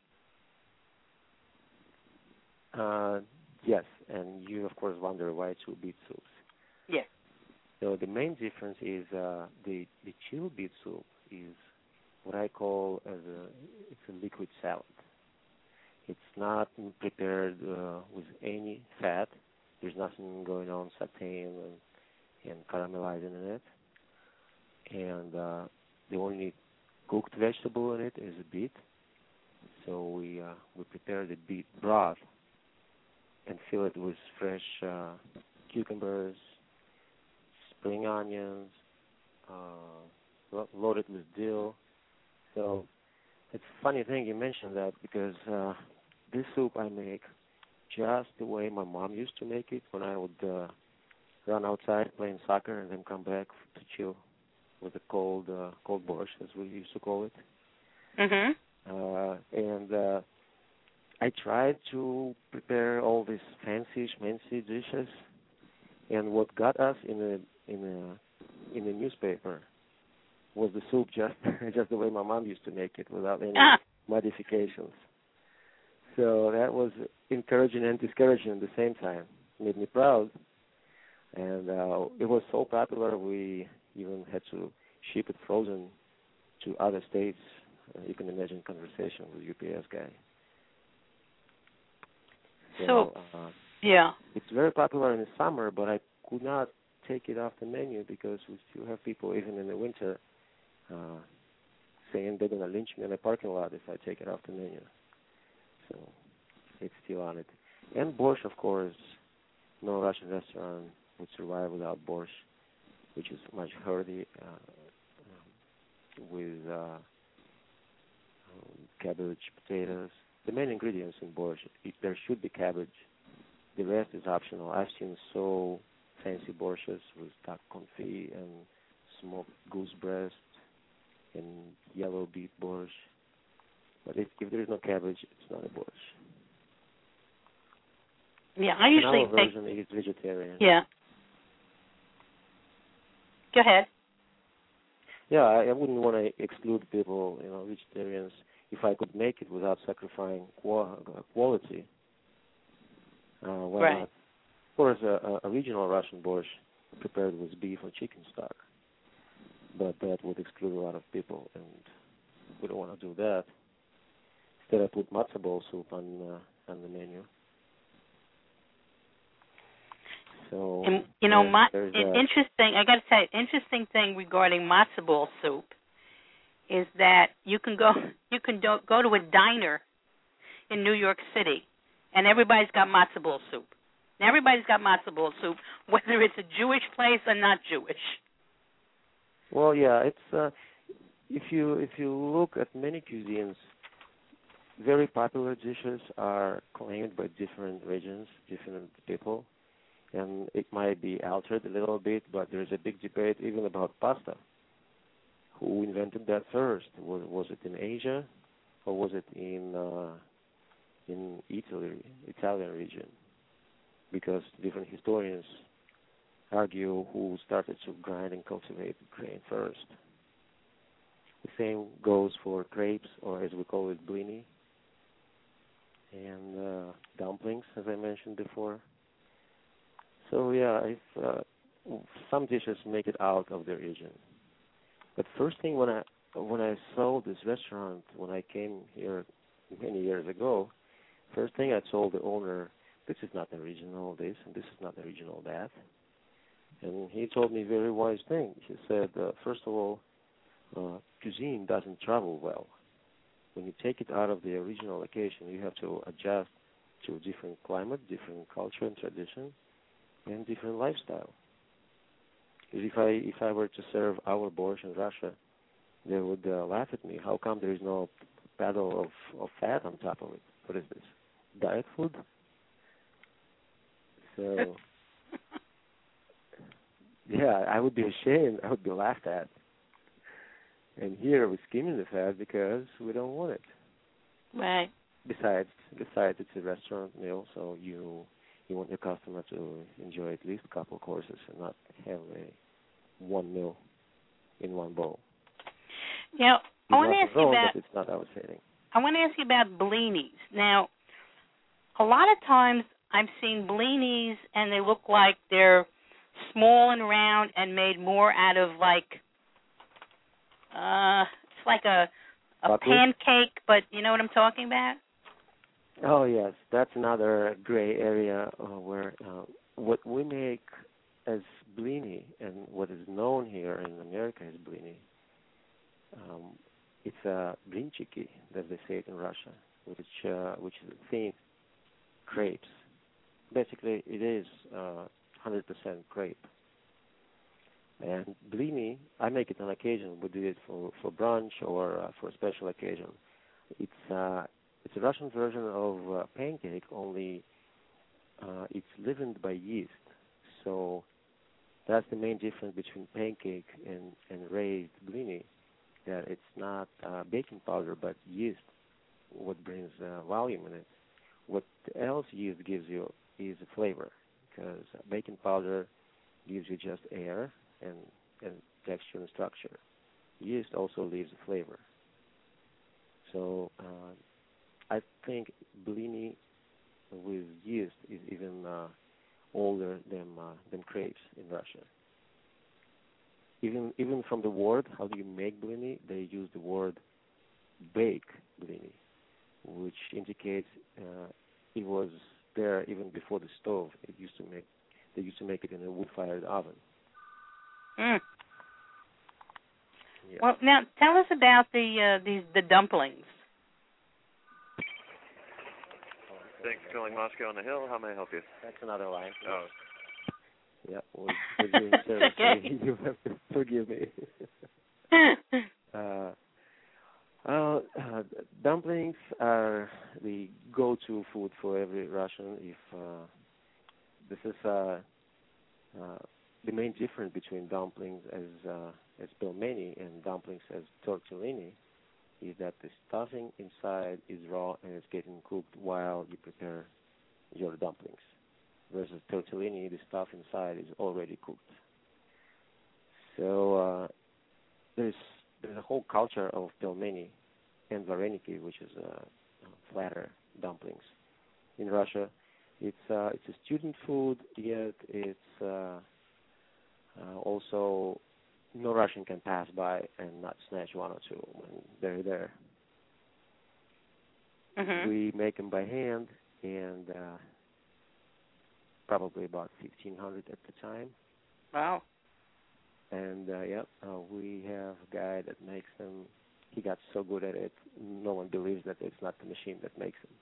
Yes, and you of course wonder why two beet soups. Yes. So the main difference is the chilled beet soup is what I call it's a liquid salad. It's not prepared with any fat. There's nothing going on sauteing and caramelizing in it. And the only cooked vegetable in it is a beet. So we prepare the beet broth and fill it with fresh cucumbers, spring onions, loaded with dill. So it's a funny thing you mentioned that because this soup I make just the way my mom used to make it when I would run outside playing soccer and then come back to chill with a cold borscht, as we used to call it. Mm-hmm. And I tried to prepare all these fancy dishes, and what got us in the newspaper was the soup just the way my mom used to make it, without any modifications. So that was encouraging and discouraging at the same time. It made me proud, and it was so popular we even had to ship it frozen to other states. You can imagine conversation with UPS guy. Yeah. It's very popular in the summer, but I could not take it off the menu because we still have people, even in the winter, saying they're going to lynch me in a parking lot if I take it off the menu. So it's still on it. And borscht, of course, no Russian restaurant would survive without borscht, which is much hearty with cabbage, potatoes. The main ingredients in borscht, there should be cabbage. The rest is optional. I've seen so fancy borschts with duck confit and smoked goose breast and yellow beet borscht. But if there is no cabbage, it's not a borscht. Yeah, I usually our version is vegetarian. Yeah. Go ahead. Yeah, I wouldn't want to exclude people, vegetarians, if I could make it without sacrificing quality. Why right. not? Of course, a regional Russian borscht prepared with beef or chicken stock, but that would exclude a lot of people, and we don't want to do that. Instead, I put matzo ball soup on the menu. So, and, interesting. I got to tell you, interesting thing regarding matzo ball soup is that you can go to a diner in New York City, and everybody's got matzo ball soup. And everybody's got matzo ball soup, whether it's a Jewish place or not Jewish. Well, yeah, it's if you look at many cuisines, very popular dishes are claimed by different regions, different people. And it might be altered a little bit, but there's a big debate even about pasta. Who invented that first? Was it in Asia, or was it in Italy, Italian region? Because different historians argue who started to grind and cultivate grain first. The same goes for crepes, or as we call it, blini, and dumplings, as I mentioned before. So yeah, some dishes make it out of the region. But first thing when I saw this restaurant, when I came here many years ago, first thing I told the owner, this is not the original this, and this is not the original that. And he told me a very wise thing. He said, first of all, cuisine doesn't travel well. When you take it out of the original location, you have to adjust to a different climate, different culture and tradition, and different lifestyle. If I were to serve our borscht in Russia, they would laugh at me. How come there is no paddle of fat on top of it? What is this? Diet food? So, yeah, I would be ashamed. I would be laughed at. And here we're skimming the fat because we don't want it. Right. Besides, it's a restaurant meal, so you want your customer to enjoy at least a couple courses and not have one meal in one bowl. Now, I want to ask you about. It's not our setting. I want to ask you about blinis. Now, a lot of times I've seen blinis and they look like they're small and round and made more out of it's like a pancake, but you know what I'm talking about? Oh, yes. That's another gray area where what we make as blini and what is known here in America as blini, it's blinchiki, as they say it in Russia, which is thin crepes. Basically, it is 100% crepe. And blini, I make it on occasion. We do it for brunch or for a special occasion. It's a Russian version of pancake, only it's leavened by yeast. So that's the main difference between pancake and raised blini, that it's not baking powder but yeast what brings volume in it. What else yeast gives you is a flavor, because baking powder gives you just air and texture and structure. Yeast also leaves a flavor. So I think blini with yeast is even older than crepes in Russia. Even from the word, how do you make blini, they use the word bake blini, which indicates it was there even before the stove. They used to make it in a wood-fired oven. Mm. Yeah. Well, now tell us about the dumplings. Thanks for calling Moscow on the Hill. How may I help you? That's another line. Oh, Yeah, we're doing service. Okay. You have to forgive me. Dumplings are the go-to food for every Russian. If this is the main difference between dumplings as pelmeni and dumplings as tortellini is that the stuffing inside is raw and it's getting cooked while you prepare your dumplings. Versus tortellini, the stuff inside is already cooked. So there's a whole culture of pelmeni and vareniki, which is flatter dumplings. In Russia, it's a student food, yet it's also no Russian can pass by and not snatch one or two when they're there. Mm-hmm. We make them by hand, and probably about 1,500 at the time. Wow. And we have a guy that makes them. He got so good at it, no one believes that it's not the machine that makes them.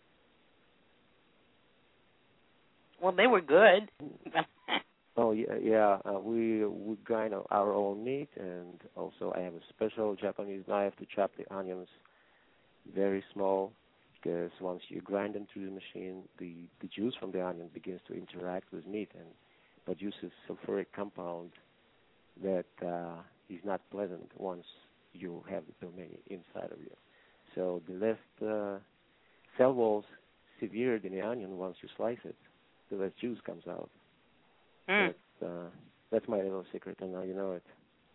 Well, they were good. Oh yeah. We grind our own meat, and also I have a special Japanese knife to chop the onions very small, because once you grind them through the machine, the juice from the onion begins to interact with meat and produces sulfuric compound that is not pleasant once you have the pelmeni inside of you. So the less cell walls severed in the onion, once you slice it, the less juice comes out. Mm. That's my little secret, and now you know it.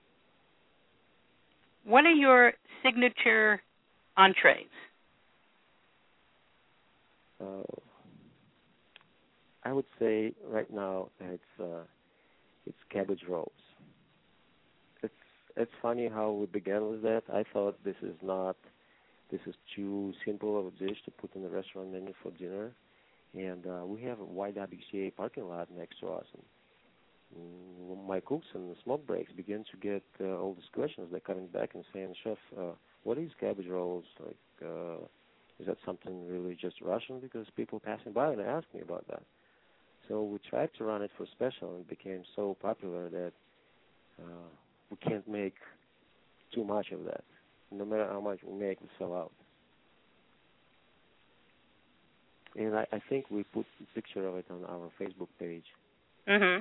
What are your signature entrees? I would say right now it's cabbage rolls. It's funny how we began with that. I thought this is too simple of a dish to put in the restaurant menu for dinner, and we have a wide WCA parking lot next to us. And my cooks and the smoke breaks begin to get all these questions. They're coming back and saying, "Chef, what is cabbage rolls? Like, is that something really just Russian?" Because people passing by and ask me about that. So we tried to run it for special, and it became so popular that we can't make too much of that. No matter how much we make, we sell out. And I think we put a picture of it on our Facebook page. Mm-hmm.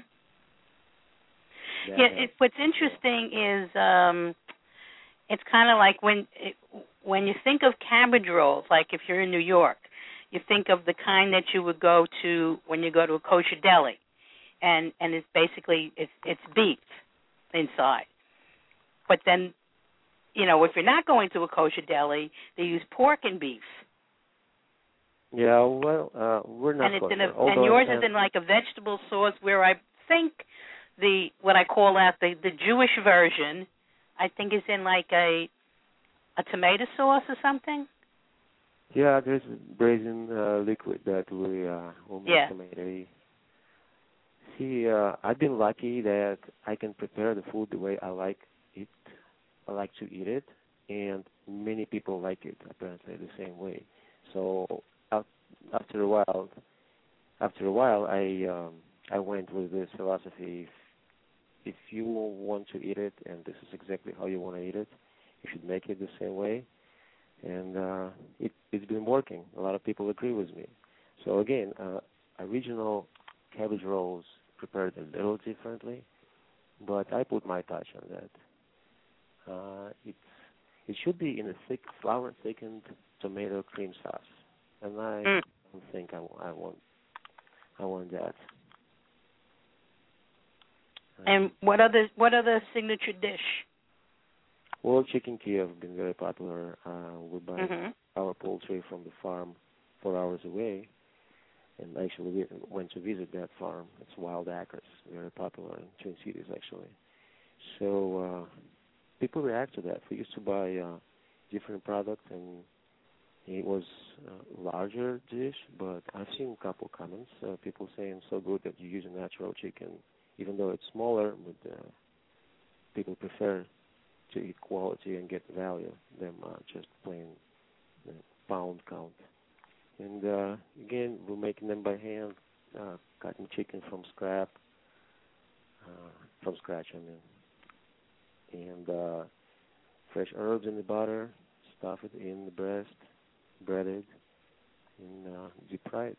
Yeah, what's interesting is it's kind of like when you think of cabbage rolls, like if you're in New York, you think of the kind that you would go to when you go to a kosher deli, and it's basically it's beef inside. But then, you know, if you're not going to a kosher deli, they use pork and beef. Yeah, well, we're not and kosher. And yours is in like a vegetable sauce, where I think what I call out the Jewish version, I think is in like a tomato sauce or something. Yeah, there's brazen liquid that we will make tomato. See, I've been lucky that I can prepare the food the way I like it. I like to eat it, and many people like it apparently the same way. So after a while, I went with this philosophy: if you want to eat it, and this is exactly how you want to eat it, you should make it the same way. And it's been working. A lot of people agree with me. So again, original cabbage rolls prepared a little differently, but I put my touch on that. It should be in a thick, flour-thickened tomato cream sauce, and I don't think I want that. And what other signature dish? Well, chicken Kiev have been very popular. We buy our poultry from the farm 4 hours away, and actually we went to visit that farm. It's Wild Acres, very popular in Twin Cities, actually. So people react to that. We used to buy different products, and it was a larger dish, but I've seen a couple comments, people saying so good that you use a natural chicken, even though it's smaller, but people prefer to eat quality and get value than just plain pound count. And again, we're making them by hand, cutting chicken from scratch, I mean, and fresh herbs in the butter, stuff it in the breast, breaded, and deep fried.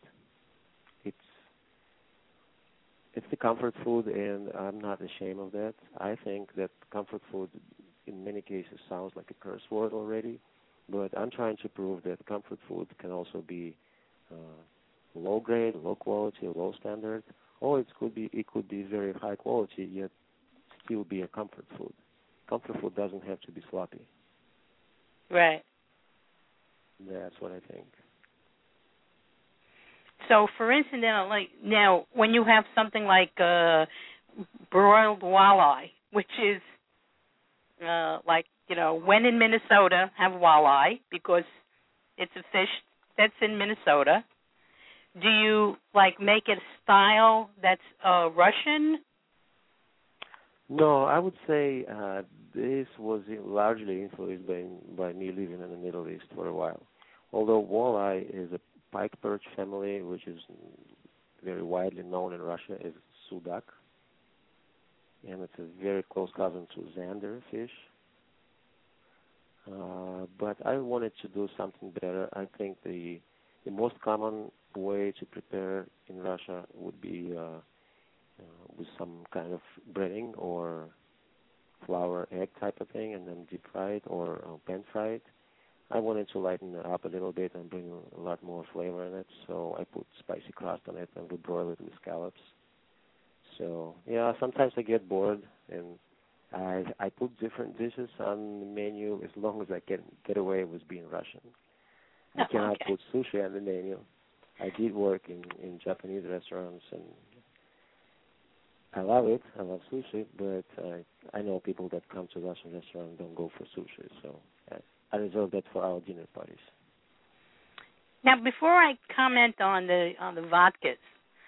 It's the comfort food, and I'm not ashamed of that. I think that comfort food, in many cases, sounds like a curse word already, but I'm trying to prove that comfort food can also be low grade, low quality, low standard, or it could be very high quality yet still be a comfort food. Comfort food doesn't have to be sloppy. Right. That's what I think. So, for instance, like now, when you have something like broiled walleye, which is like, when in Minnesota have walleye because it's a fish that's in Minnesota. Do you make it a style that's Russian? No, I would say this was largely influenced by me living in the Middle East for a while. Although walleye is a pike perch family, which is very widely known in Russia as sudak, and it's a very close cousin to zander fish. But I wanted to do something better. I think the most common way to prepare in Russia would be with some kind of breading or flour egg type of thing, and then deep fried or pan fried. I wanted to lighten it up a little bit and bring a lot more flavor in it, so I put spicy crust on it and we broil it with scallops. So yeah, sometimes I get bored and I put different dishes on the menu as long as I can get away with being Russian. I cannot put sushi on the menu. I did work in Japanese restaurants and I love it. I love sushi, but I know people that come to Russian restaurants don't go for sushi, so I reserve that for our dinner parties. Now, before I comment on the vodkas,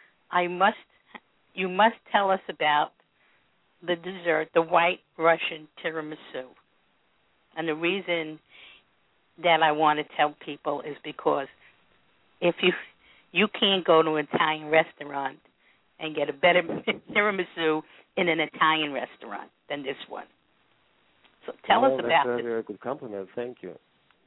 you must tell us about the dessert, the White Russian tiramisu. And the reason that I want to tell people is because if you can't go to an Italian restaurant and get a better tiramisu in an Italian restaurant than this one. So tell us about that's it. a very good compliment. Thank you.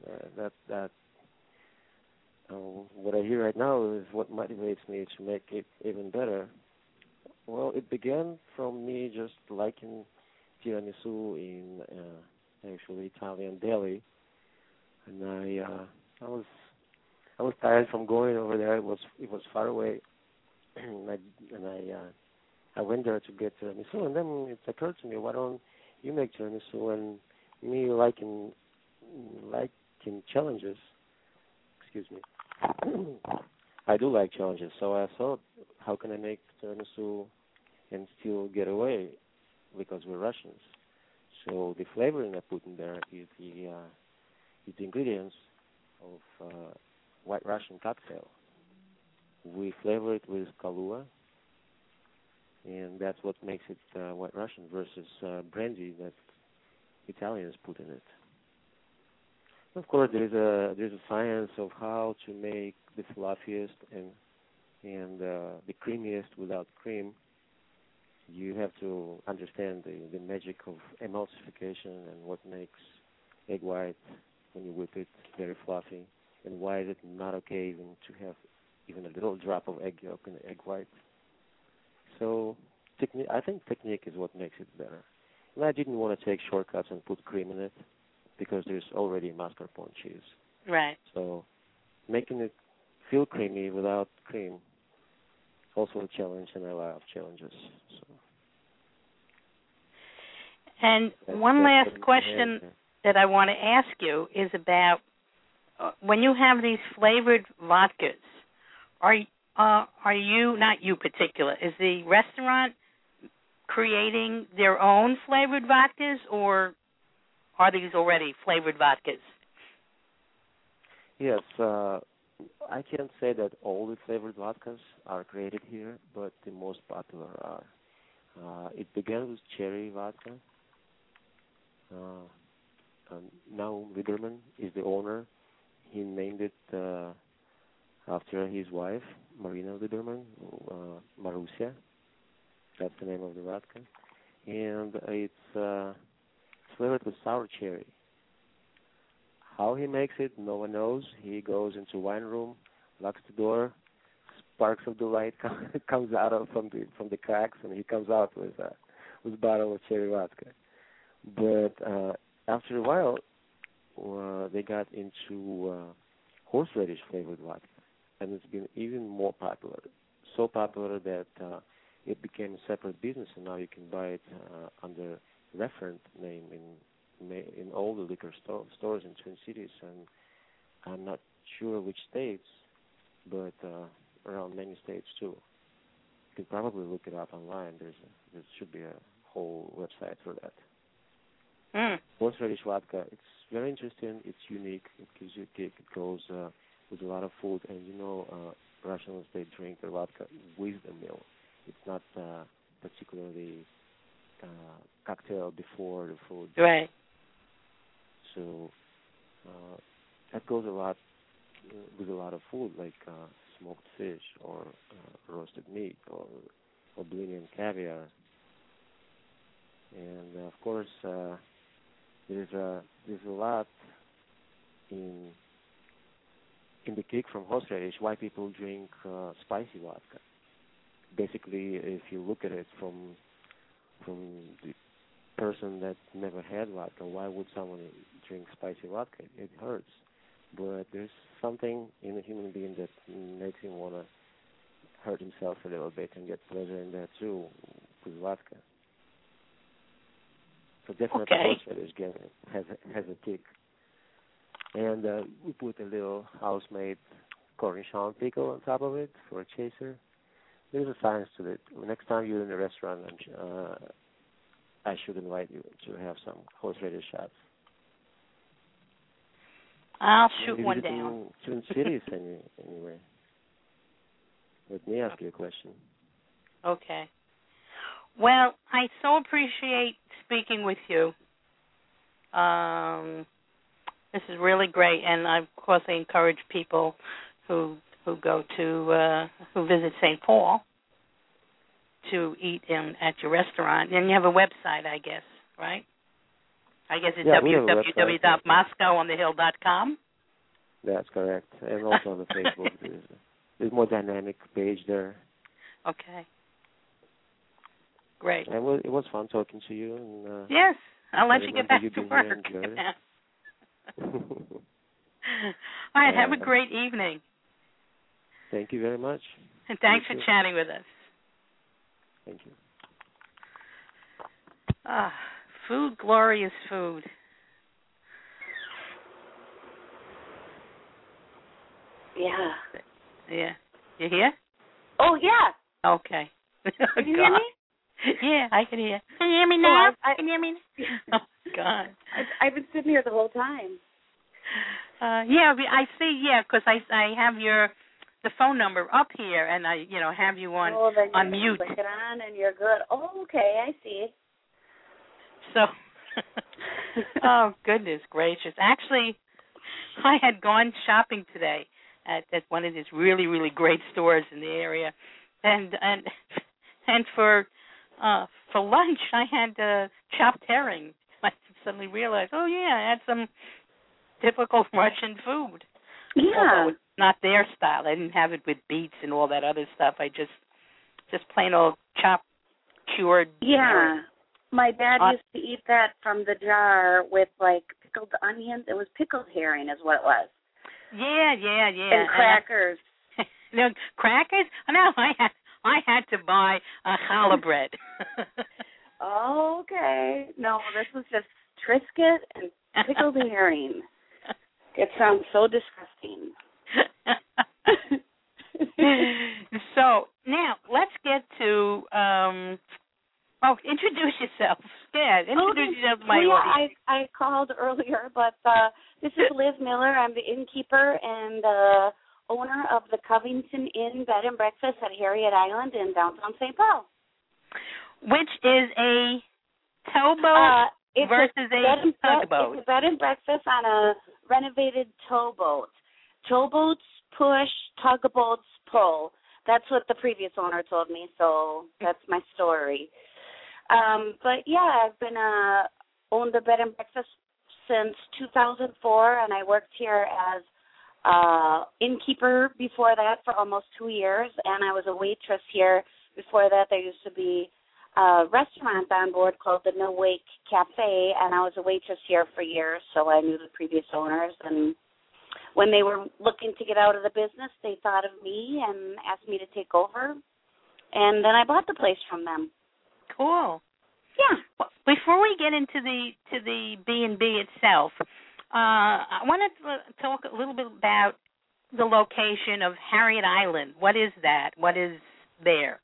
What I hear right now is what motivates me to make it even better. Well, it began from me just liking tiramisu in actually Italian deli, and I was tired from going over there. It was far away, and I went there to get tiramisu, and then it occurred to me, why don't you make tiramisu? And me liking challenges. Excuse me. I do like challenges, so I thought, how can I make tiramisu and still get away because we're Russians? So the flavoring I put in there is the ingredients of White Russian cocktail. We flavor it with Kahlua, and that's what makes it White Russian versus brandy that Italians put in it. Of course, there's a science of how to make the fluffiest and the creamiest without cream. You have to understand the magic of emulsification and what makes egg white when you whip it very fluffy, and why is it not okay even to have even a little drop of egg yolk in the egg white. So I think technique is what makes it better. And I didn't want to take shortcuts and put cream in it because there's already mascarpone cheese. Right. So making it feel creamy without cream also a challenge, and I love challenges. So. And one last question that I want to ask you is about when you have these flavored vodkas, are you, not you particular, is the restaurant creating their own flavored vodkas, or are these already flavored vodkas? Yes, I can't say that all the flavored vodkas are created here, but the most popular are. It began with cherry vodka, Now Liderman is the owner. He named it after his wife, Marina Liderman, Marusia. That's the name of the vodka. And it's flavored with sour cherry. How he makes it, no one knows. He goes into wine room, locks the door, sparks of the light comes out from the cracks, and he comes out with a bottle of cherry vodka. But after a while, they got into horseradish flavored vodka, and it's been even more popular. So popular that it became a separate business, and now you can buy it under reference name in all the liquor stores in Twin Cities, and I'm not sure which states, but around many states too. You can probably look it up online. There should be a whole website for that. Horseradish vodka, it's very interesting. It's unique. It gives you a kick. It goes with a lot of food, and Russians, they drink their vodka with the meal. It's not particularly cocktail before the food. Right. So that goes a lot with a lot of food, like smoked fish or roasted meat or blini and caviar. And of course, there's a lot in the kick from horseradish why people drink spicy vodka. Basically, if you look at it from the person that never had vodka, why would someone drink spicy vodka? It hurts. But there's something in a human being that makes him want to hurt himself a little bit and get pleasure in that too with vodka. So definitely horseradish has a kick. And we put a little house-made cornichon pickle on top of it for a chaser. There's a science to it. Next time you're in a restaurant, I should invite you to have some horseradish shots. I'll shoot one down. Twin Cities anyway. Let me ask you a question. Okay. Well, I so appreciate speaking with you. This is really great, and of course I encourage people who go to who visit St. Paul to eat at your restaurant. And you have a website, I guess, right? I guess it's www.moscowonthehill.com. That's correct. And also on the Facebook, there's a more dynamic page there. Okay. Great. And it was fun talking to you. And, yes, I'll let you get back to work. All right, have a great evening. Thank you very much. And thanks for chatting with us. Thank you. Food, glorious food. Yeah. Yeah. You hear? Oh, yeah. Okay. Can you hear me? Yeah, I can hear. Can you hear me now? Can you hear me? Oh, God. I've been sitting here the whole time. Yeah, I see. Yeah, because I have the phone number up here, and I have you on mute. Click it on, and you're good. Oh, okay, I see. So, oh goodness gracious! Actually, I had gone shopping today at one of these really, really great stores in the area, and for lunch I had chopped herring. I suddenly realized, oh yeah, I had some typical Russian food. Yeah. Although it's not their style. I didn't have it with beets and all that other stuff. I just plain old chopped, cured. Yeah. herring. My dad used to eat that from the jar with like pickled onions. It was pickled herring, is what it was. Yeah. And crackers. No crackers? No, I had to buy a challah bread. Okay. No, this was just Triscuit and pickled herring. It sounds so disgusting. So now let's get to introduce yourself. Yeah, introduce yourself to my audience. I called earlier, but this is Liz Miller. I'm the innkeeper and owner of the Covington Inn Bed and Breakfast at Harriet Island in downtown St. Paul. Which is a towboat versus a tugboat? It's a bed and breakfast on a renovated towboat. Towboats push, tugboats pull. That's what the previous owner told me, so that's my story. But yeah, I've been owned a bed and breakfast since 2004, and I worked here as innkeeper before that for almost 2 years, and I was a waitress here. Before that, there used to be a restaurant on board called the No Wake Cafe, and I was a waitress here for years, so I knew the previous owners. And when they were looking to get out of the business, they thought of me and asked me to take over, and then I bought the place from them. Cool. Yeah. Well, before we get into the B&B itself, I want to talk a little bit about the location of Harriet Island. What is that? What is there?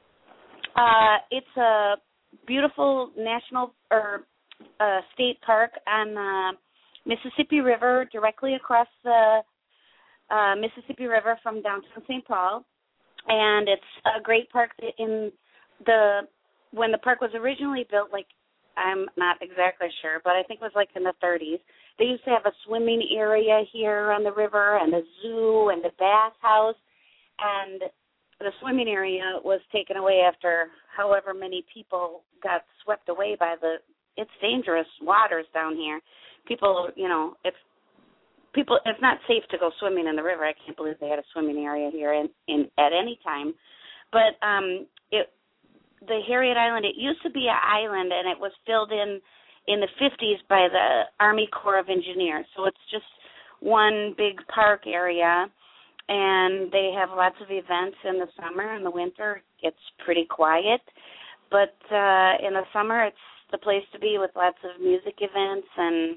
It's a beautiful national or state park on the Mississippi River, directly across the Mississippi River from downtown St. Paul. And it's a great park. When the park was originally built, like, I'm not exactly sure, but I think it was like in the 30s. They used to have a swimming area here on the river and a zoo and a bath house, and the swimming area was taken away after however many people got swept away by it's dangerous waters down here. People, it's not safe to go swimming in the river. I can't believe they had a swimming area here at any time. But the Harriet Island, it used to be an island, and it was filled in the 50s by the Army Corps of Engineers. So it's just one big park area, and they have lots of events in the summer. In the winter, it's pretty quiet. But in the summer, it's the place to be with lots of music events and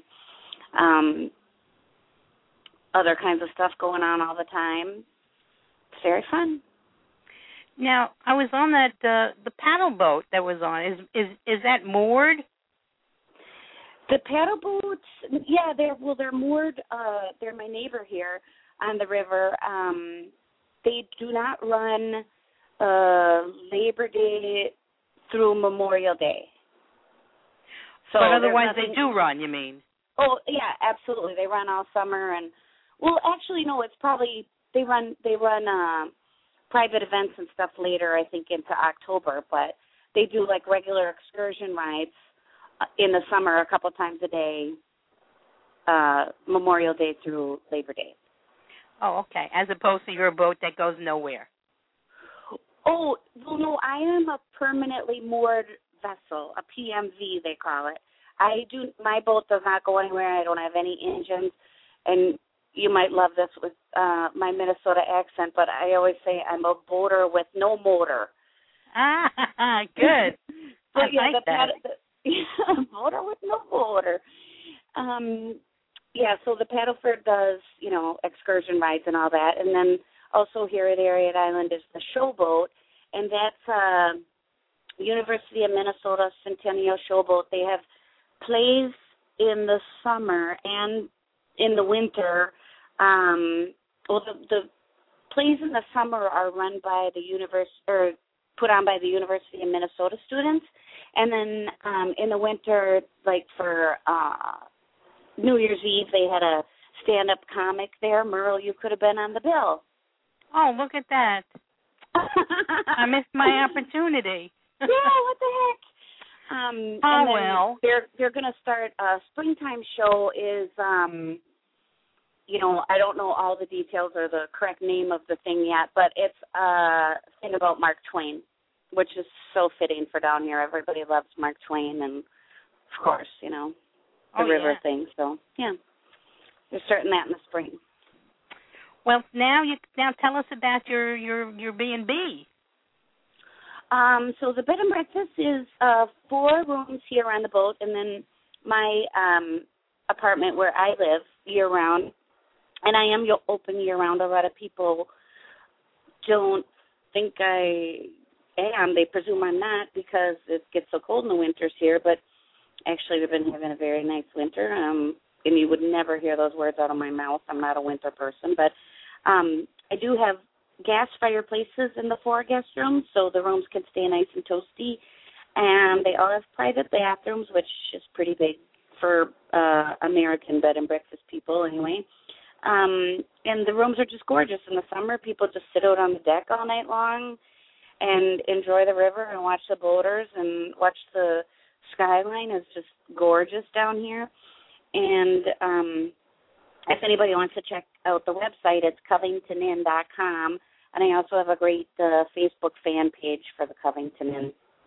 other kinds of stuff going on all the time. It's very fun. Now, I was on that the paddle boat that was on. Is that moored? The paddle boats, yeah, they're moored. They're my neighbor here on the river. They do not run Labor Day through Memorial Day. So but otherwise they do run, you mean? Oh, yeah, absolutely. They run all summer. And well, actually, no, it's probably they run private events and stuff later, I think, into October. But they do, like, regular excursion rides in the summer a couple times a day, Memorial Day through Labor Day. Oh, okay. As opposed to your boat that goes nowhere. Oh, well, no, I am a permanently moored vessel, a PMV they call it. My boat does not go anywhere. I don't have any engines, and you might love this with my Minnesota accent, but I always say I'm a boater with no motor. Ah, good. But I like that. Motor with no motor. Yeah, so the Paddleford does, excursion rides and all that. And then also here at Harriet Island is the Showboat, and that's University of Minnesota Centennial Showboat. They have plays in the summer and in the winter. The plays in the summer are run by the put on by the University of Minnesota students, and then in the winter, like for New Year's Eve, they had a stand-up comic there. Merle, you could have been on the bill. Oh, look at that! I missed my opportunity. Yeah, what the heck? And well. They're going to start a springtime show. Is I don't know all the details or the correct name of the thing yet, but it's a thing about Mark Twain, which is so fitting for down here. Everybody loves Mark Twain, and of course, the river thing. So yeah, they're starting that in the spring. Well, now tell us about your B&B. So the bed and breakfast is 4 rooms here on the boat, and then my apartment where I live year round. And I am open year round. A lot of people don't think I am. They presume I'm not because it gets so cold in the winters here. But actually, we've been having a very nice winter. And you would never hear those words out of my mouth. I'm not a winter person. But I do have gas fireplaces in the 4 guest rooms, so the rooms can stay nice and toasty. and they all have private bathrooms, which is pretty big for American bed and breakfast people anyway. And the rooms are just gorgeous. In the summer, people just sit out on the deck all night long and enjoy the river and watch the boaters and watch the skyline. Is just gorgeous down here. And if anybody wants to check out the website, it's covingtoninn.com. And I also have a great Facebook fan page for the Covington Inn.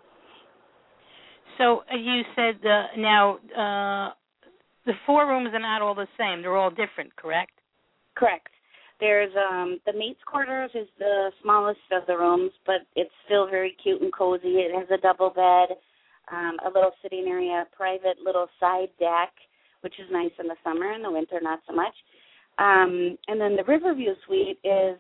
So you said now the 4 rooms are not all the same. They're all different, correct? Correct. There's the mate's quarters is the smallest of the rooms, but it's still very cute and cozy. It has a double bed, a little sitting area, a private little side deck, which is nice in the summer. In the winter, not so much. And then the Riverview Suite is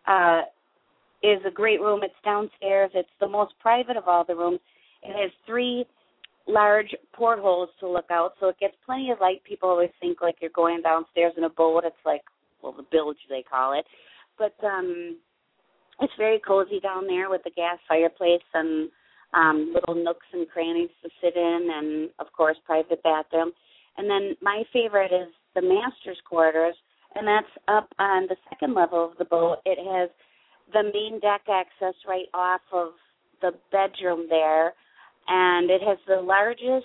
a great room. It's downstairs. It's the most private of all the rooms. It has 3 large portholes to look out, so it gets plenty of light. People always think like you're going downstairs in a boat. It's like, well, the bilge they call it. But it's very cozy down there with the gas fireplace and little nooks and crannies to sit in, and, of course, private bathroom. And then my favorite is the master's quarters, and that's up on the second level of the boat. It has the main deck access right off of the bedroom there, and it has the largest,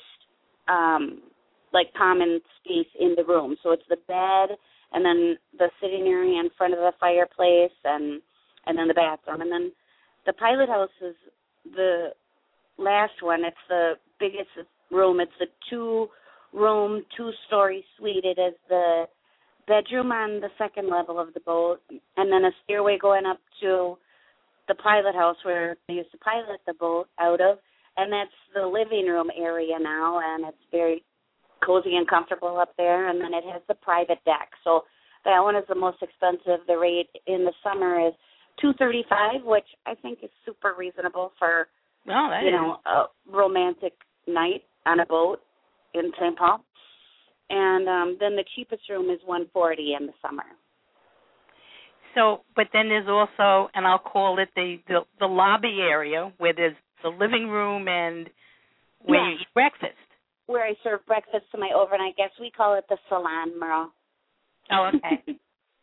common space in the room. So it's the bed, and then the sitting area in front of the fireplace, and then the bathroom. And then the pilot house is the last one. It's the biggest room. It's a 2-room, 2-story suite. It is the bedroom on the second level of the boat, and then a stairway going up to the pilot house where they used to pilot the boat out of, and that's the living room area now, and it's very cozy and comfortable up there, and then it has the private deck. So that one is the most expensive. The rate in the summer is $235, which I think is super reasonable for a romantic night on a boat in St. Paul. And then the cheapest room is $140 in the summer. So, but then there's also, and I'll call it the lobby area where there's the living room and where you eat breakfast. Where I serve breakfast to my overnight guests. We call it the salon, Merle. Oh, okay.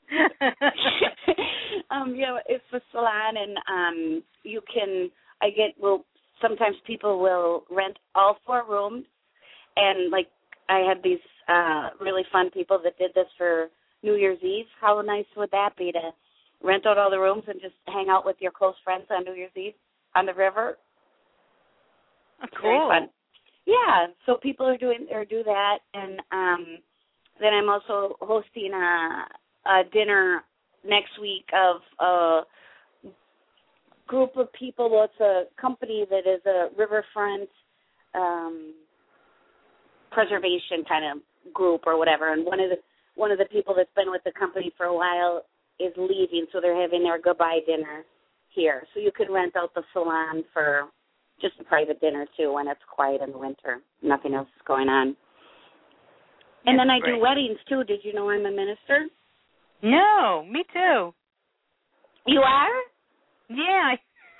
It's the salon, and sometimes people will rent all 4 rooms, and I had these really fun people that did this for New Year's Eve. How nice would that be to rent out all the rooms and just hang out with your close friends on New Year's Eve on the river? Cool. Very fun. Yeah, so people do that, and then I'm also hosting a dinner next week of a group of people. Well, it's a company that is a riverfront preservation kind of group or whatever, and one of the people that's been with the company for a while is leaving, so they're having their goodbye dinner here. So you could rent out the salon for just a private dinner, too, when it's quiet in the winter. Nothing else is going on. And then I do weddings, too. Did you know I'm a minister? No, me too. You are? Yeah.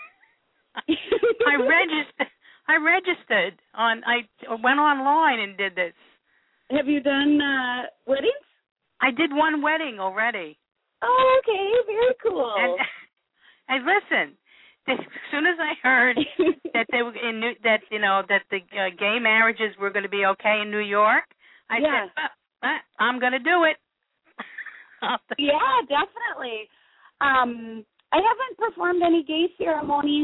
I registered. I went online and did this. Have you done weddings? I did one wedding already. Oh, okay. Very cool. And listen, as soon as I heard that they were that the gay marriages were going to be okay in New York, I said, I'm going to do it. Yeah, definitely. I haven't performed any gay ceremonies,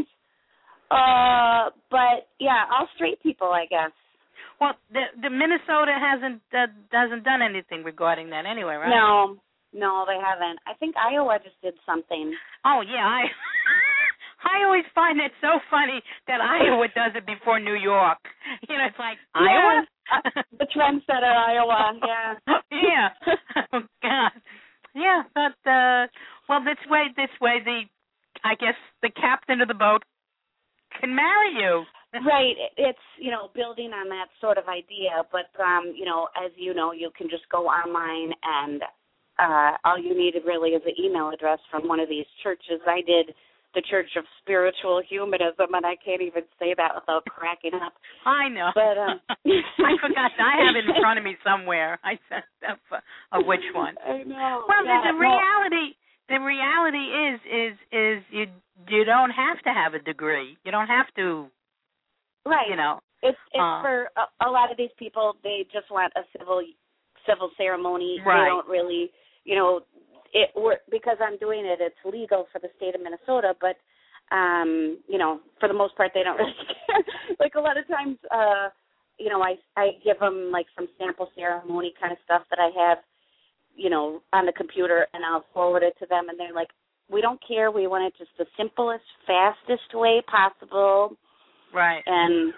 but yeah, all straight people, I guess. Well, the Minnesota hasn't done anything regarding that anyway, right? No, they haven't. I think Iowa just did something. Oh yeah, I always find it so funny that Iowa does it before New York. It's like Iowa. The trendsetter, Iowa. Yeah. Yeah. Oh God. Yeah, but this way, I guess the captain of the boat can marry you. Right. It's, building on that sort of idea. But, as you know, you can just go online and all you needed really is an email address from one of these churches. I did the Church of Spiritual Humanism, and I can't even say that without cracking up. I know. But I forgot. I have it in front of me somewhere. I said of which one. I know. Well, the reality is you don't have to have a degree. You don't have to. Right. You know. It's for a lot of these people. They just want a civil ceremony. Right. They don't really, because I'm doing it. It's legal for the state of Minnesota, but for the most part, they don't really care. Like a lot of times, I give them like some sample ceremony kind of stuff that I have, on the computer, and I'll forward it to them, and they're like, "We don't care. We want it just the simplest, fastest way possible." Right. And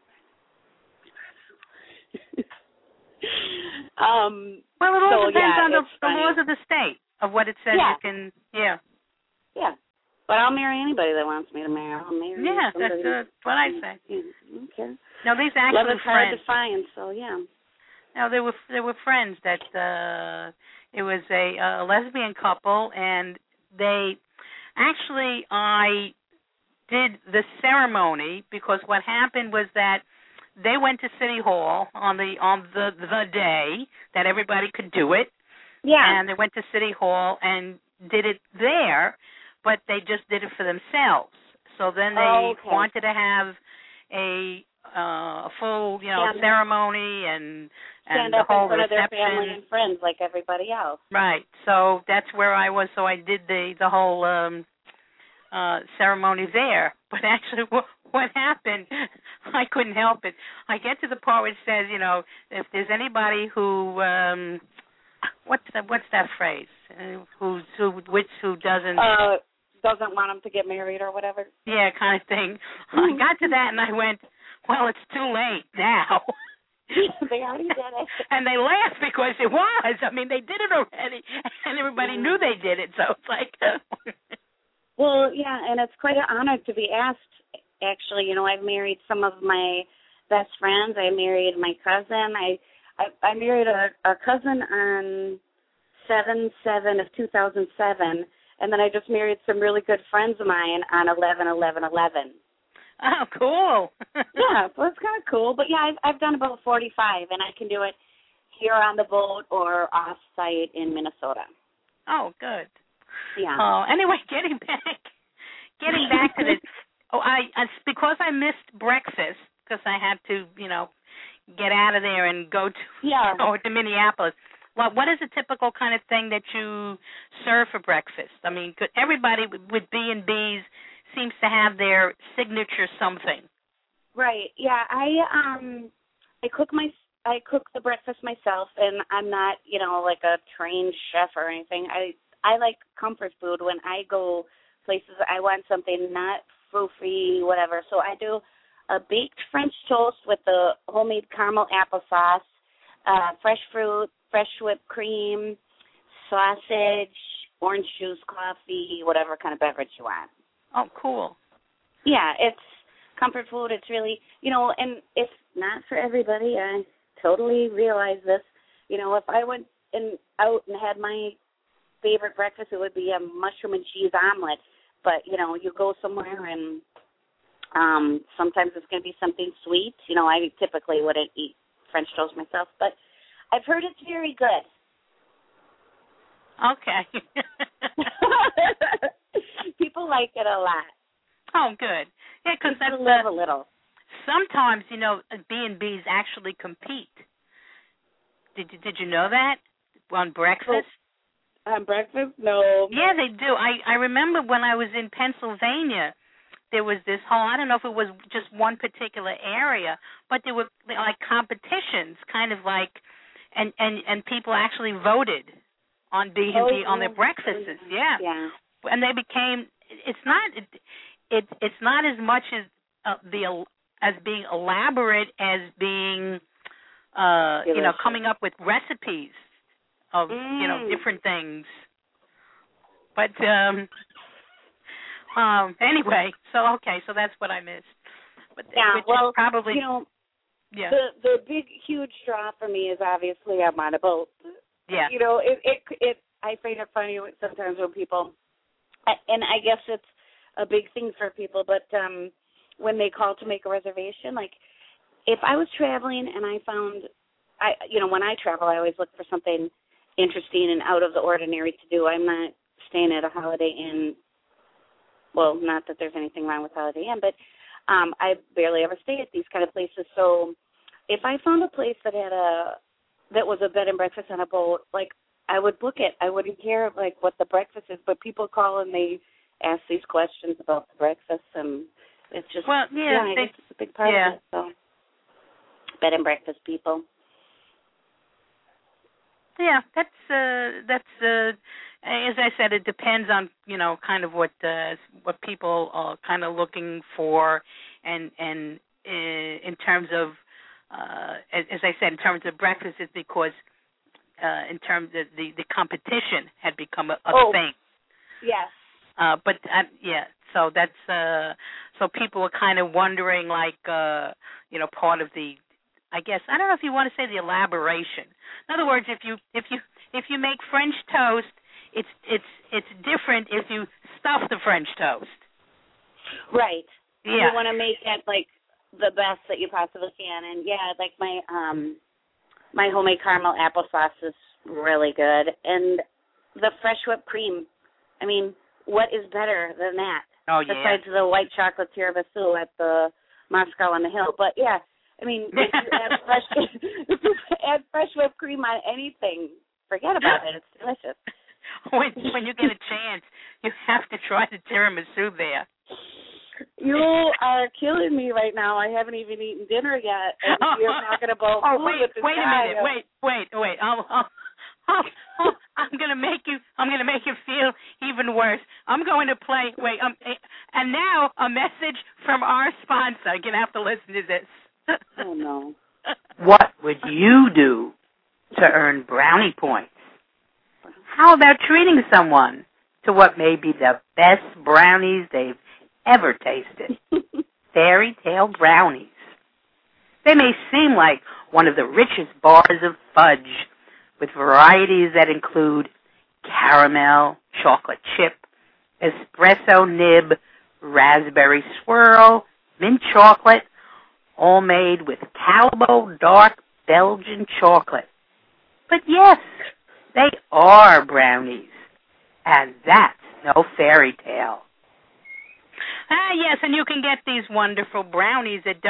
well, it all depends on the funny. laws of the state of what it says you can. Yeah. Yeah. But I'll marry anybody that wants me to marry. I'll marry. Yeah, somebody. that's what I say. Yeah, okay. No, these actually love is hard friends. to find, so yeah. No, there were friends that it was a lesbian couple, and they actually I did the ceremony because what happened was that they went to City Hall on the day that everybody could do it. Yeah. And they went to City Hall and did it there, but they just did it for themselves. So then they wanted to have a full, ceremony and stand the up whole in front reception. of their family and friends like everybody else. Right. So that's where I was. So I did the whole ceremony there. But actually, what happened? I couldn't help it. I get to the part where it says, if there's anybody who, what's that phrase? Who doesn't want them to get married or whatever. Yeah, kind of thing. I got to that and I went, well, it's too late now. They already did it. And they laughed because it was. I mean, they did it already, and everybody knew they did it. So it's like. Well, yeah, and it's quite an honor to be asked. Actually, I've married some of my best friends. I married my cousin. I married a cousin on 7/7/2007, and then I just married some really good friends of mine on 11/11/11. Oh, cool. Yeah, so it's kind of cool. But yeah, I've done about 45, and I can do it here on the boat or off-site in Minnesota. Oh, good. Yeah. Oh, anyway, getting back to this. Because I missed breakfast because I had to, get out of there and go to Minneapolis. Well, what is a typical kind of thing that you serve for breakfast? I mean, everybody with B&Bs seems to have their signature something. Right. Yeah. I cook the breakfast myself, and I'm not, like a trained chef or anything. I like comfort food. When I go places, I want something not frou-frou, whatever. So I do a baked French toast with the homemade caramel applesauce, fresh fruit, fresh whipped cream, sausage, orange juice, coffee, whatever kind of beverage you want. Oh, cool. Yeah, it's comfort food. It's really, and it's not for everybody. I totally realize this. If I went out and had my favorite breakfast, it would be a mushroom and cheese omelet. But, you go somewhere and sometimes it's going to be something sweet. I typically wouldn't eat French toast myself, but I've heard it's very good. Okay. People like it a lot. Oh, good. Yeah, because that's live a little. Sometimes, B&Bs actually compete. Did you know that on breakfast? On breakfast? No. Yeah, they do. I remember when I was in Pennsylvania, there was this whole, I don't know if it was just one particular area, but there were like competitions, kind of like, and people actually voted on B&B on their breakfasts. Yeah. And they became. It's not as much as being elaborate as being coming up with recipes of different things. But anyway, so that's what I missed. But probably the big huge draw for me is obviously I'm on a boat. Yeah. I find it funny sometimes when people, and I guess it's a big thing for people. But when they call to make a reservation, like if I was traveling and I found, when I travel, I always look for something interesting and out of the ordinary to do. I'm not staying at a Holiday Inn. Well, not that there's anything wrong with Holiday Inn, but I barely ever stay at these kind of places. So if I found a place that was a bed and breakfast on a boat, like I would book it. I wouldn't care like what the breakfast is, but people call and they ask these questions about the breakfast, and it's just it's a big part of it. So bed and breakfast people. Yeah, that's as I said, it depends on kind of what people are kind of looking for, and in terms of as I said, in terms of breakfast, it's because in terms of the competition had become a thing. Yes. So that's so people are kind of wondering, like part of the, I guess, I don't know if you want to say the elaboration. In other words, if you make French toast, it's different if you stuff the French toast. Right. Yeah. You want to make it like the best that you possibly can, and like my homemade caramel applesauce is really good, and the fresh whipped cream. I mean, what is better than that? Oh yeah. Besides the white chocolate tiramisu at the Moscow on the Hill, but yeah. I mean, if you add fresh whipped cream on anything, forget about it. It's delicious. When you get a chance, you have to try the tiramisu there. You are killing me right now. I haven't even eaten dinner yet, and you're talking about food with this wait guy. A minute. Wait. I'm gonna make you feel even worse. I'm going to play. And now a message from our sponsor. You're gonna have to listen to this. Oh, no. What would you do to earn brownie points? How about treating someone to what may be the best brownies they've ever tasted? Fairy Tale brownies. They may seem like one of the richest bars of fudge, with varieties that include caramel, chocolate chip, espresso nib, raspberry swirl, mint chocolate, all made with Calbo dark Belgian chocolate. But yes, they are brownies, and that's no fairy tale. Yes, and you can get these wonderful brownies at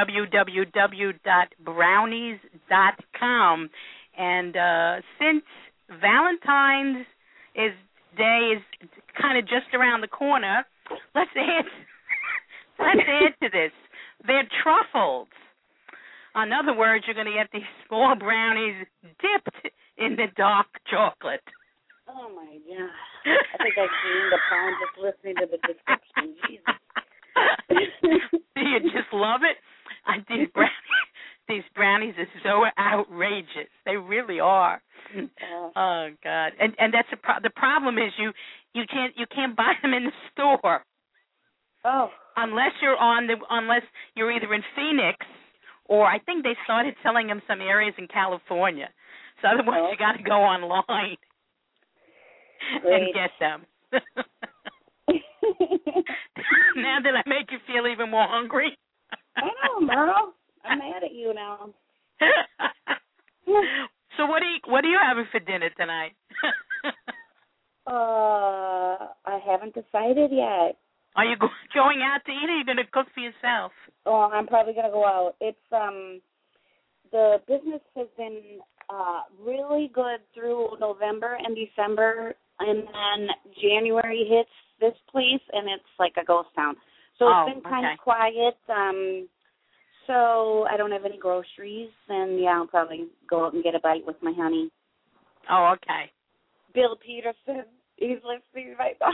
www.brownies.com. And since Valentine's Day is kind of just around the corner, let's add to this. They're truffles. In other words, you're going to get these small brownies dipped in the dark chocolate. Oh, my God. I think I gained a pound just listening to the description. Jesus. Do you just love it? These brownies are so outrageous. They really are. Oh God! And that's the problem is you can't buy them in the store. Oh. Unless you're either in Phoenix, or I think they started selling them some areas in California. So otherwise you got to go online and get them. Now did I make you feel even more hungry? I know, Merle. I'm mad at you now. So what are you having for dinner tonight? I haven't decided yet. Are you going out to eat, or are you going to cook for yourself? Oh, I'm probably going to go out. It's the business has been really good through November and December, and then January hits this place, and it's like a ghost town. So it's been kind of quiet. So I don't have any groceries, and I'll probably go out and get a bite with my honey. Oh, okay. Bill Peterson, he's listening right now.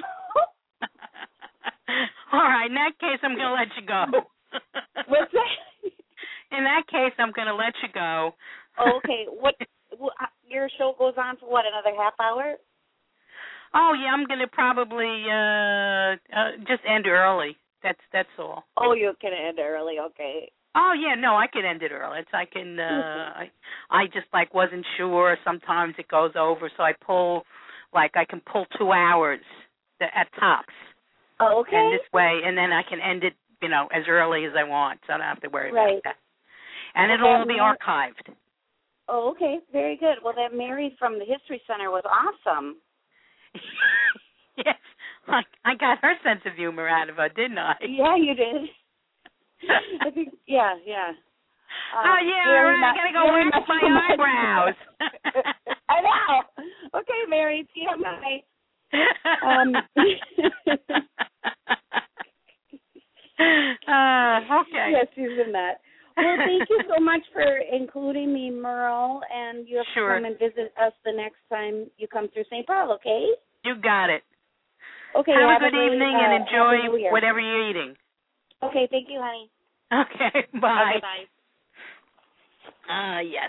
All right, in that case, I'm going to let you go. What's that? In that case, I'm going to let you go. Okay. Your show goes on for what, another half hour? Oh, yeah, I'm going to probably just end early. That's all. Oh, you can end early, okay. Oh, yeah, no, I can end it early. I can, I just, wasn't sure. Sometimes it goes over, so I can pull 2 hours at tops. Oh, okay. And this way, and then I can end it, as early as I want, so I don't have to worry about that. And it'll all be archived. Oh, okay. Very good. Well, that Mary from the History Center was awesome. Yes. I got her sense of humor out of her, didn't I? Yeah, you did. I think, yeah. Oh, yeah, all right. I got to go wax my eyebrows. I know. Okay, Mary, see you, bye. Okay. Yes, she's in that. Well, thank you so much for including me, Merle, and you have to come and visit us the next time you come through St. Paul, okay? You got it. Okay. Have a good evening and enjoy whatever you're eating. Okay, thank you, honey. Okay, bye. Okay, bye. Yes.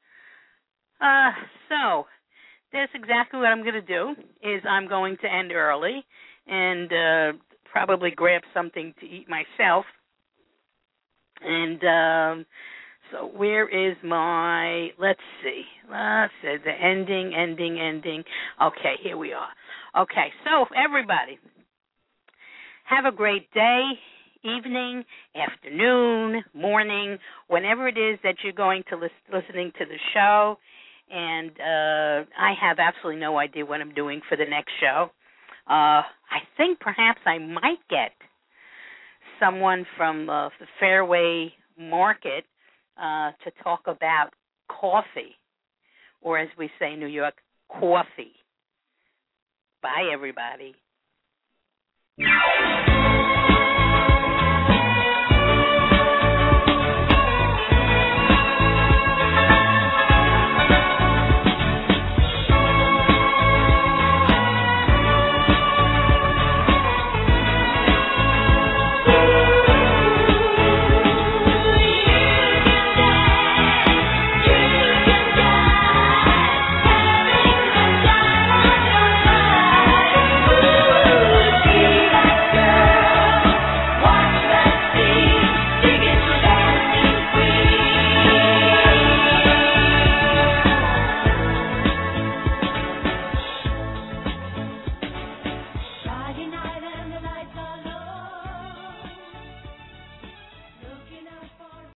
So that's exactly what I'm going to do, is I'm going to end early and probably grab something to eat myself. And so where is my, let's see, the ending. Okay, here we are. Okay, so everybody, have a great day, evening, afternoon, morning, whenever it is that you're going to listening to the show. And I have absolutely no idea what I'm doing for the next show. I think perhaps I might get someone from the Fairway Market to talk about coffee, or as we say in New York, coffee. Bye, everybody.